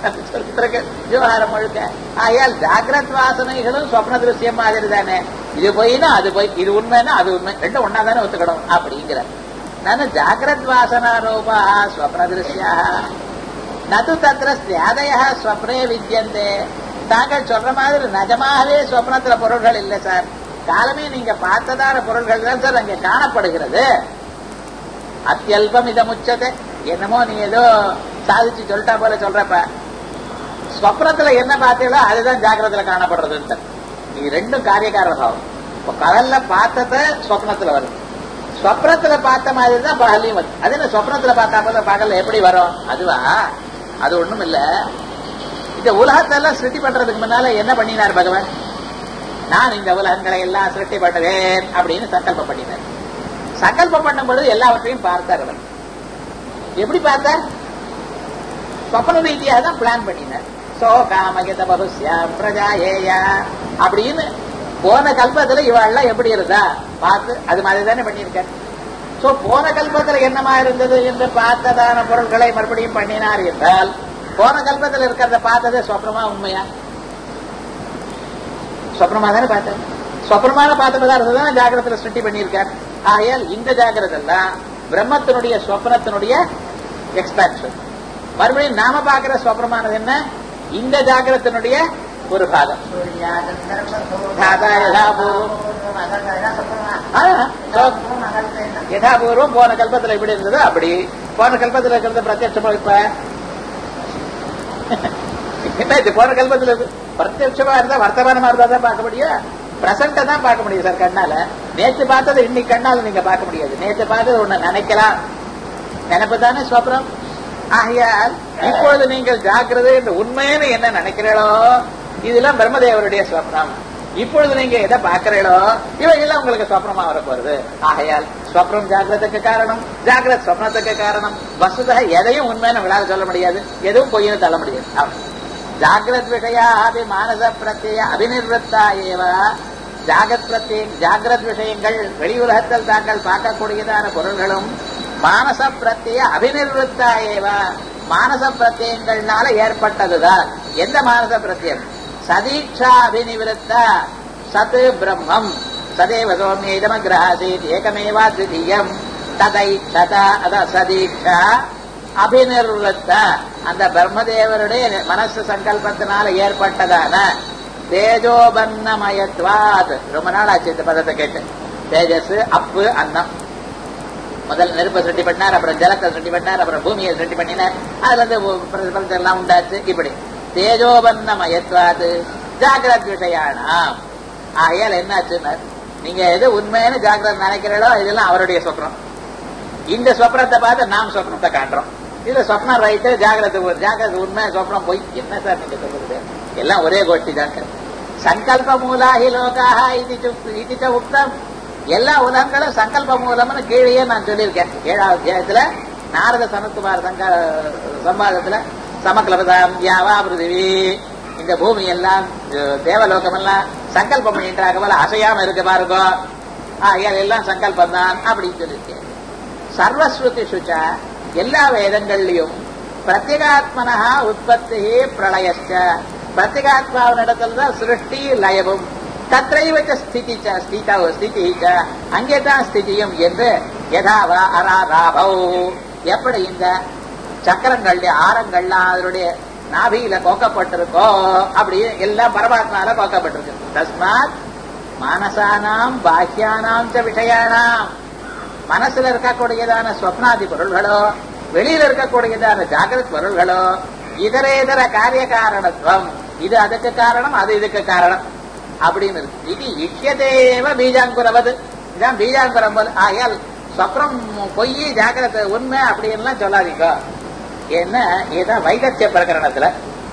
Speaker 1: விவகாரம் முழுக்க. ஆகையால் ஜாகிரத் வாசனைகளும் சொப்ன திருஷ்யம் மாதிரி தானே. இது பொய்னா அது பொய், இது உண்மைன்னா அது உண்மை, ரெண்டும் ஒன்னா தானே ஒத்துக்கணும் அப்படிங்கிற. நான் ஜாகிரத் வாசனா ரூபா ஸ்வப்ன திருஷ்யா நது தத்திர ஸ்யாதய ஸ்வப்னே வித்யந்தே. தாங்கள் சொல்ற மாதிரி நிஜமாகவே ஸ்வப்னத்துல பொருள்கள் இல்லை சார், காலமே நீங்க பார்த்ததான பொருள்கள் தான் சார் அங்கே காணப்படுகிறது. அத்தியல்பம் இதை முச்சது என்னமோ நீ ஏதோ சாதிச்சு சொல்லிட்டா போல சொல்றப்ப, ஸ்வப்னத்துல என்ன பார்த்தீங்களோ அதுதான் ஜாக்கிரத்துல காணப்படுறது. நீ ரெண்டும் காரியகாரமாகும். இப்ப கடல்ல பார்த்தத ஸ்வப்னத்துல வருது, ஸ்வப்னத்துல பார்த்த மாதிரி தான் பகலையும் வருது. அது என்ன ஸ்வப்னத்துல பார்த்தா போல பகல்ல எப்படி வரும்? அதுவா? அது ஒண்ணும் இல்ல. இந்த உலகத்தெல்லாம் சிருஷ்டி பண்றதுக்கு முன்னால என்ன பண்ணினார் பகவான்? நான் இந்த உலகங்களை எல்லாம் சிருஷ்டி பண்ணுவேன் அப்படின்னு சங்கல்பம் பண்ணினார். சங்கல்பம் பண்ணும் பொழுது எல்லாவற்றையும் பார்த்தார் அவர். எப்படி பார்த்த சொப்பன ரீதியாக தான் பிளான் பண்ணினார். சோ காமகித பகுஸ்யாம் பிரஜா ஏயா அப்படின்னு போன கல்பத்துல இவாள்லாம் எப்படி இருந்தா பார்த்து அது மாதிரி தானே பண்ணியிருக்க. சோ போன கல்பத்துல என்னமா இருந்தது என்று பார்த்ததான பொருட்களை மறுபடியும் பண்ணினார் என்றால் போன கல்பத்தில் இருக்கிறத பார்த்தது சொப்னமா உண்மையா? சொப்னமா தானே பார்த்தேன். சொப்னமான பார்த்த பதார்த்தம் தான் ஜாகிரத்துல சிருஷ்டி பண்ணியிருக்கார். ஆகையால் இந்த ஜாகிரதெல்லாம் பிரம்மத்தினுடைய சொப்னத்தினுடைய எக்ஸ்பான்ஷன். மறுபடியும் நாம பார்க்கிற சொப்னமானது என்ன? இந்த ஜாகிரத்தினுடைய ஒரு பாகம். யதாபூர்வம் போன கல்பத்துல எப்படி இருந்தது அப்படி போன கல்பத்துல இருக்கிறத பிரத்யட்சமா இப்ப என்ன போன கல்பத்துல பிரத்யட்சமா இருந்தா வர்த்தமானமா இருந்தா தான் பார்க்க முடியும். பிரசன்ட தான் பார்க்க முடியும் சார் கண்ணால. நேற்று பார்த்தது இன்னைக்கு கண்ணால நீங்க பார்க்க முடியாது. நேற்று பார்த்தது ஒண்ணு நினைக்கலாம், நினைப்பு தானே ஸ்வப்னம். ஆகையால் இப்பொழுது நீங்கள் ஜாக்கிரதை என்று உண்மையான என்ன நினைக்கிறீங்களோ இதெல்லாம் பிரம்மதேவருடைய ஸ்வப்னம். இப்பொழுது நீங்க எதை பார்க்கிறீங்களோ இவையெல்லாம் உங்களுக்கு ஸ்வப்னமா வரப்போறது. ஆகையால் ஸ்வப்னம் ஜாகிரத்துக்கு காரணம், ஜாகிரத் ஸ்வப்னத்துக்கு காரணம். வசுதா எதையும் உண்மையான விழாத சொல்ல முடியாது, எதுவும் பொய்னு தள்ள முடியாது. ஜாகிரத் விஷயா அபி மானச பிரத்ய அபிநிர்வத்தா ஏவ ஜாகத் பிரத்யே ஜாகிரத் விஷயங்கள் வெளியுலகத்தில் தாங்கள் பார்க்கக்கூடியதான பொருள்களும் மானச பிரத்ய அபிநிர்வத்தா ஏவ மானச பிரத்யங்கள்னால ஏற்பட்டதுதான். எந்த மானச பிரத்யம்? சதீட்சா அபிநிவிருத்த சத் பிரம்மம் சதேவ சோமியமகிரஹாசீத் ஏகமேவா த்விதீயம் ததைட்சத அத சதீட்சா அபிநிர்வத்த அந்த பிரம்மதேவருடைய மனசு சங்கல்பத்தினால ஏற்பட்டதான தேஜோபன்னமயத்வாத். ரொம்ப நாள் ஆச்சு இந்த பதத்தை கேட்டு. தேஜஸ் அப்பு அன்னம். முதல் நெருப்பை சுட்டி பண்ணார், அப்புறம் ஜலத்தை சுட்டி பண்ணார், அப்புறம் பூமியை சுட்டி பண்ணினார். அதுல இருந்து எல்லாம் உண்டாச்சு. இப்படி தேஜோபன்னமயத்வாது ஜாகிரத் விஷயானாம். ஆகையால் என்னாச்சுன்னா நீங்க எது உண்மையான ஜாகிரத் நினைக்கிறீங்களோ இதெல்லாம் அவருடைய சொப்னம். இந்த சொப்னத்தை பார்த்து நாம் சொப்னத்தை காட்டுறோம். இதுல சொப்னம் ரைட்டு, ஜாகிரத ஜாகிரத உண்மை, சொப்னம் போய். என்ன சார் நீங்க சொல்றது? எல்லாம் ஒரே கோஷ்டி தான். சங்கல்ப மூலாஹி லோகாஹ இது உக்தம். எல்லா உலகங்களும் சங்கல்ப மூலம்னு கீழே நான் சொல்லியிருக்கேன். ஏழாவது அத்தியாயத்துல நாரத சனத்குமார் சங்க சம்பாதத்துல சமக்லபதாம் யாவா பிருதிவி இந்த பூமி எல்லாம் தேவலோகம் எல்லாம் சங்கல்பம் பண்ணின்றாக போல அசையாம இருக்க பாருங்க. எல்லாம் சங்கல்பம் தான் அப்படின்னு சொல்லியிருக்கேன். சர்வஸ்ருதி சுச்சா எல்லா வேதங்கள்லயும் பிரத்யேகாத்மனா உற்பத்தி பிரளயச்ச பிரத்யேகாத்மாவினிடத்துல தான் சிருஷ்டி லயமும் தத்ரைவச்ச ஸ்திதி ஸ்திதி அங்கே தான் ஸ்திதியும் என்று யதாவா அராராபௌ எப்படி இந்த சக்கரங்கள்ல ஆரங்கள்லாம் அதனுடைய நாபியில கோக்கப்பட்டிருக்கோ அப்படியே எல்லாம் பரமாத்மால கோக்கப்பட்டிருக்கு. தஸ்மாத் மானசானாம் பாஹ்யானாம் ச விஷயானாம் மனசுல இருக்கக்கூடியதான ஸ்வப்னாதி பொருள்களோ வெளியில இருக்கக்கூடியதான ஜாகிரத் பொருள்களோ இதர இதர காரிய காரணத்துவம். இது அதுக்கு காரணம், அது இதுக்கு காரணம் அப்படின்னு இருக்கு. இது இஷ்யதேவ பீஜாங்குரவது. இதுதான் பீஜாங்குரம் போல. ஆகையால் சொப்னம் பொய் ஜாகிரத உண்மை அப்படின்லாம் சொல்லாதீங்க. ஏன்னா இதுதான் வைகத்திய பிரகரணத்துல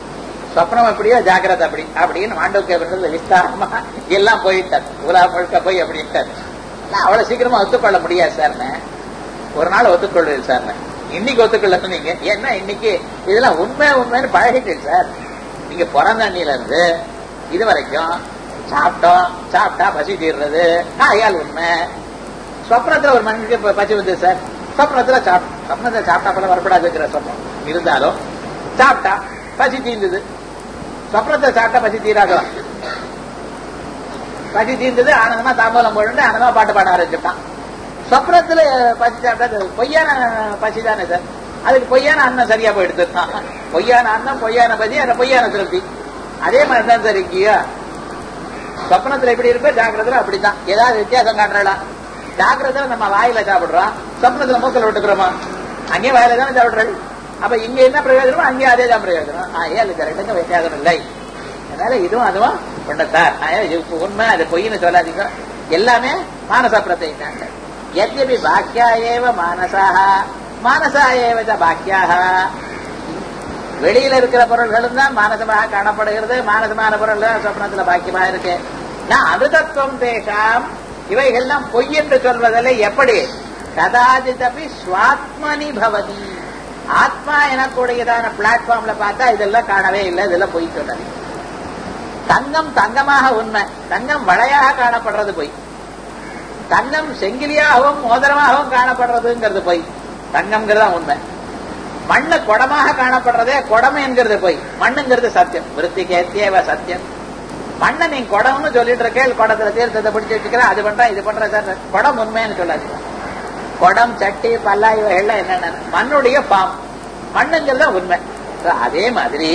Speaker 1: சொப்னம் எப்படியோ ஜாகிரத அப்படி அப்படின்னு மாண்டவ விஸ்தாரமா எல்லாம் போயிட்டார். உலா முழுக்க போய் அப்படின்ட்டார். அவ்வளவு சீக்கிரமா ஒத்துக்கொள்ள முடியாது சார்னு ஒரு நாள் ஒத்துக்கொள்வது சார். இன்னைக்கு ஒத்துக்கொள்ள சொன்னீங்க. ஏன்னா இன்னைக்கு இதெல்லாம் உண்மை உண்மைன்னு பழகிட்டு சார். நீங்க பிறந்த அண்ணில இருந்து இது வரைக்கும் சாப்பிட்டோம், சாப்பிட்டா பசி தீர்றது ஆயால் உண்மை. சொப்னத்துல ஒரு மனுஷனுக்கு பசி வந்து சார், சொப்னத்துல சொப்னத்தை சாப்பிட்டா போல வரப்படாதுங்கிற சொப்னம் இருந்தாலும் சாப்பிட்டா பசி தீர்ந்தது. சொப்னத்தை சாப்பிட்டா பசி தீராதோ? பசி தீர்ந்தது, ஆனந்தமா தாம்பூலம் போட்டு ஆனந்தமா பாட்டு பாட ஆரம்பிச்சுட்டான். சொப்னத்துல பசி சாப்பிட்டா பொய்யான பசி தானே சார். அதுக்கு பொய்யான அன்னம் சரியா போயிடுது. பொய்யான அன்னம், பொய்யான பசி, அந்த பொய்யான திருப்தி. அதே மாதிரிதான் சார் இங்கேயோ சொப்னத்துல எப்படி இருப்ப ஜாகிரத்துல அப்படித்தான். ஏதாவது வித்தியாசம் காட்டுறலாம். ஜாகிரத்துல நம்ம வாயில சாப்பிடுறோம், சொப்னத்துல மூக்கல விட்டுக்கிறோமா? அங்கேயும் வாயில தானே சாப்பிடுறது. அப்ப இங்க என்ன பிரயோஜனமோ அங்கேயும் அதே தான் பிரயோஜனம். ஏன் இது ரெண்டுக்கும் வித்தியாசம் இல்லை. அதனால இதுவும் அதுவும் கொண்டத்தார். உண்மை அது பொய்ன்னு சொல்லாதீங்க. எல்லாமே மானச பிரத்யேகம். எத்யபி பாக்கியா ஏவ மானசாக மானசா ஏவ பாக்கியாக வெளியில இருக்கிற பொருள்களும் தான் மானசமாக காணப்படுகிறது. மானசமான பொருள் தான் சொப்னத்துல பாக்கியமா இருக்கு. நான் அமிர்தத்துவம் தேசாம் இவைகள்லாம் பொய் என்று சொல்வதில்லை. எப்படி? கதாச்சிதபி ஸ்வாத்மனி பவதி ஆத்மா எனக்கூடியதான பிளாட்ஃபார்ம்ல பார்த்தா இதெல்லாம் காணவே இல்லை, இதெல்லாம் பொய் சொல்றாரு. தங்கம் தங்கமாக உண்மை, தங்கம் வளையாக காணப்படுறது பொய். தங்கம் செங்கிலியாகவும் மோதிரமாகவும் காணப்படுறதுங்கிறது பொய், தங்கம்ங்கிறது உண்மை. மண்ணு குடமாக காணப்படுறதே குடம் என்கிறது பொய், மண்ணுங்கிறது சத்தியம். விருத்திகேத்தியவ சத்தியம். மண்ணை நீங்க குடம்னு சொல்லிட்டு இருக்க, குடத்துல தீர்த்தத்தை பிடிச்சி வச்சுக்கிற, அது பண்ற இது பண்ற சார், குடம் உண்மைன்னு சொல்லாது. குடம் சட்டி பல்லா இவைகள்லாம் என்னென்ன மண்ணுடைய பாம், மண்ணுங்கிறது உண்மை. அதே மாதிரி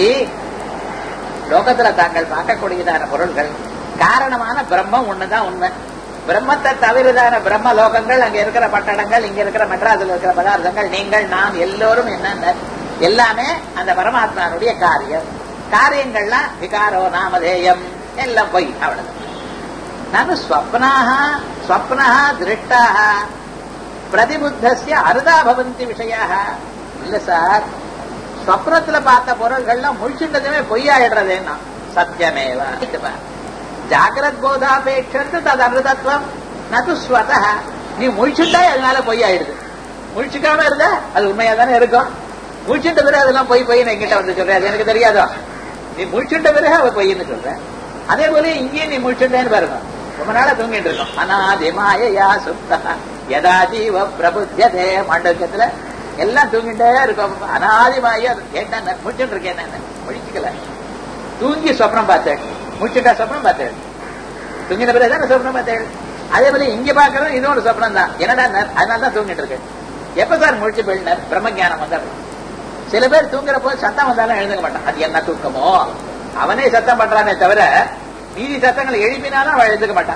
Speaker 1: லோகத்துல தாங்கள் பார்க்கக்கூடியதான பொருள்கள் காரணமான பிரம்மம் ஒண்ணுதான் உண்மை. பிரம்மத்தை தவிரதான பிரம்ம லோகங்கள், அங்க இருக்கிற பட்டணங்கள், இங்க இருக்கிற மெட்ராஸில் இருக்கிற பதார்த்தங்கள், நீங்கள் நாம் எல்லோரும் என்னென்ன எல்லாமே அந்த பரமாத்மானுடைய காரியம். காரியங்கள்லாம் விகாரோ நாமதேயம் எல்லாம் போய் அவ்வளவு. நான் ஸ்வப்னாக ஸ்வப்னஹ திருஷ்டாக பிரதிபுத்தஸ்ய அருதா பவந்தி விஷயாக. இல்ல சார், ஸ்வப்னத்துல பார்த்த பொருள்கள்லாம் முழிச்சுட்டதுமே பொய்யாயிடுறதேன்னா சத்தியமேவா. ஜாகிரத் போதாபேட்சத்து தது அமிர்தத்துவம் நது ஸ்வதா. நீ முழிச்சுட்டா அதனால பொய்யாயிடுது, முழிச்சுக்காம இருந்தா அது உண்மையா தானே இருக்கும். முழிச்சுட்ட பிறகு அதெல்லாம் பொய் பொய் என்கிட்ட வந்து சொல்ற, அது எனக்கு தெரியாதோ. நீ முழிச்சுட்ட பிறகு அவ பொய்ன்னு சொல்ற. அதே போல இங்கேயும் நீ முழிச்சுட்டேன்னு பாருங்க, ரொம்ப நாளா தூங்கிட்டு இருக்கோம். அநாதிமாயா சுப்தா யதா ஜீவ பிரபுத்தியதே. மண்டலத்துல எல்லாம் தூங்கிட்டே இருக்கும். அநாதிமாயா என்ன முடிச்சுட்டு இருக்கேன், என்ன முடிச்சுக்கல. தூங்கி சொப்னம் பார்த்தேன், முடிச்சுட்டா சொப்னம் பார்த்தேன், தூங்கின பிறகு தானே சொப்னம் பார்த்தேன். அதே போல இங்க பாக்குறோம், இது ஒரு சொப்னம் தான். என்னடா அதனாலதான் தூங்கிட்டு இருக்கேன். எப்ப சார் முடிச்சு போயிட்டார், பிரம்மஜானம் வந்தார். சில பேர் தூங்குற போது சத்தம் வந்தாலும் எழுந்துக்க மாட்டான். அது என்ன தூக்கமோ, அவனே சத்தம் பண்றானே தவிர மீதி சத்தங்களை எழுப்பினாலும் அவன் எழுந்துக்க மாட்டான்.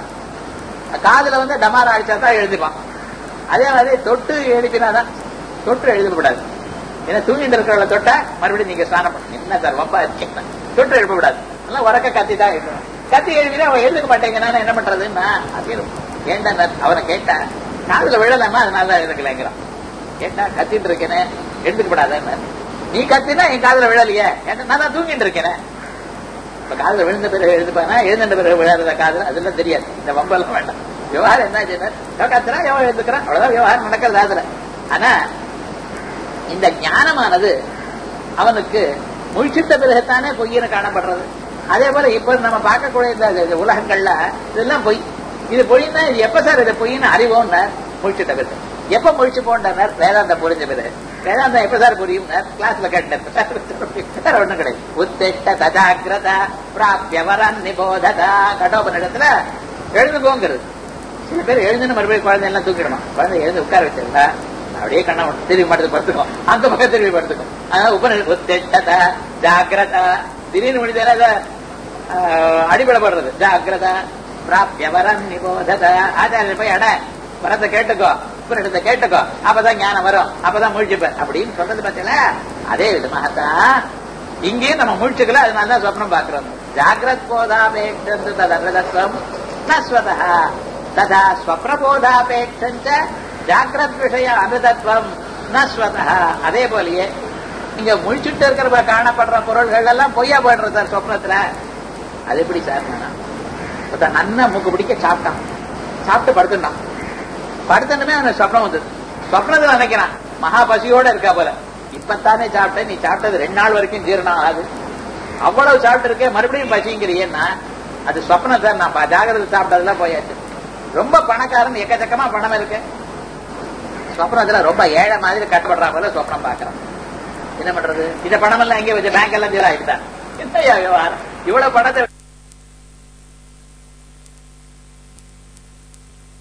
Speaker 1: காதுல வந்து டமாரா அடிச்சாதான் எழுந்துப்பான். அதே மாதிரி தொட்டு எழுப்பினாதான், தொட்டு எழுத கூடாது. ஏன்னா தூங்கிட்டு இருக்கிறவளை தொட்டா மறுபடியும் நீங்க ஸ்நானம் பண்ணணும். என்ன சார் வம்பா இருக்கீங்க, தொட்டு எழுப்ப கூடாது. நல்லா உறக்க கத்தி தான் எழுப்பணும். கத்தி எழுப்பினா அவன் எழுதுக்க மாட்டேங்க, நான் என்ன பண்றதுன்னா அப்படின்னு ஏண்டா அவனை கேட்டா காதுல விழலாமா, அதனால இருக்கலைங்கிறான். கேட்டா கத்திட்டு இருக்கேனே எழுந்துக்கப்படாத. நீ கத்தினா என் காதுல விழலையே, நான் தான் தூங்கிட்டு இருக்கேன். இப்ப காதுல விழுந்த பிறகு எழுதுப்பானா, எழுந்த பிறகு விழாத காதுல அதெல்லாம் தெரியாது. இந்த வம்பெல்லாம் வேண்டாம். விவகாரம் என்ன கத்துறா, எவன் எழுதுக்கிறான், அவ்வளவுதான் விவகாரம் நடக்கிறது அதுல. ஆனா இந்த ஞானமானது அவனுக்கு முழிச்சிட்ட பிறகுத்தானே பொய்னு காணப்படுறது. அதே போல இப்ப நம்ம பார்க்கக்கூடிய இந்த உலகங்கள்ல இதெல்லாம் பொய். இது பொய்னா இது எப்ப சார் இது பொய்னு அறிவோம்னா முழிச்சிட்ட பிறகு. எப்ப முழிச்சு போன்றார், வேதாந்தம் புரிஞ்ச பிறகு. வேதாந்தம் எப்ப சார் புரியும், கிளாஸ்ல கேட்டேன். ஒண்ணும் கிடையாது. உத்திஷ்ட தஜாகிரதா பிராப்யவரன் நிபோததா. கடோபனிடத்துல எழுந்துக்கோங்கிறது. சில பேர் எழுந்துன்னு மறுபடியும் குழந்தை எல்லாம் தூக்கிடணும். குழந்தை எழுந்து உட்கார வச்சிருந்தா அப்படியே கண்ண திரும்பி படுத்து படுத்துக்கும், அந்த பக்கம் திரும்பி படுத்துக்கும். அதனால உபநிஷத் உத்திஷ்ட ஜாகிரதா, திடீர்னு முடிஞ்ச அடிபடப்படுறது. ஜாகிரதா பிராப்யவரன் நிபோததா. ஆச்சாரியர் போய் அட வரத்தை கேட்டுக்கோ, உபநிஷத்தை கேட்டுக்கோ, அப்பதான் ஞானம் வரும், அப்பதான் முழிச்சுப்பேன் அப்படின்னு சொல்றது பார்த்தீங்களா. அதே விதமாகத்தான் இங்கேயும் நம்ம முழிச்சுக்கல, அதனாலதான் சொப்னம் பாக்குறோம். ஜாகிரத் போதாபேட்சந்து ததமிருதத்வம் நஸ்வதா ததா ஸ்வப்னபோதாபேட்சஞ்ச ஜாகிரத் விஷய அமிர்தத்வம் நஸ்வதா. அதே போலயே இங்க முழிச்சுட்டு இருக்கிற காணப்படுற பொருள்கள் எல்லாம் பொய்யா போயிடுற சார் சொப்னத்துல. அது எப்படி சார், நன்னா மூக்கு பிடிக்க சாப்பிட்டான், சாப்பிட்டு படுத்துட்டான். படுத்தனுமே அவனுக்கு சொப்னம் வந்தது. சொப்னத்துல நினைக்கிறான் மகா பசியோட இருக்கா போல. இப்பத்தானே சாப்பிட்டேன், நீ சாப்பிட்டது ரெண்டு நாள் வரைக்கும் ஜீரணம் ஆகுது, அவ்வளவு சாப்பிட்டு இருக்கேன், மறுபடியும் பசிங்கிறியேன்னா அது சொப்னம் சார். நான் ஜாகிரதை சாப்பிட்டதெல்லாம் போயாச்சு. ரொம்ப பணக்காரன், எக்கச்சக்கமா பணம் இருக்கு, சொப்னத்துல ரொம்ப ஏழை மாதிரி கட்டுப்படுறா போல சொப்னம் பாக்குறான். என்ன பண்றது? இந்த பணம் எல்லாம் எங்கே வச்சு பேங்க் எல்லாம் ஜீரோ ஆகிட்டா, என்ன விவகாரம், இவ்வளவு பணத்தை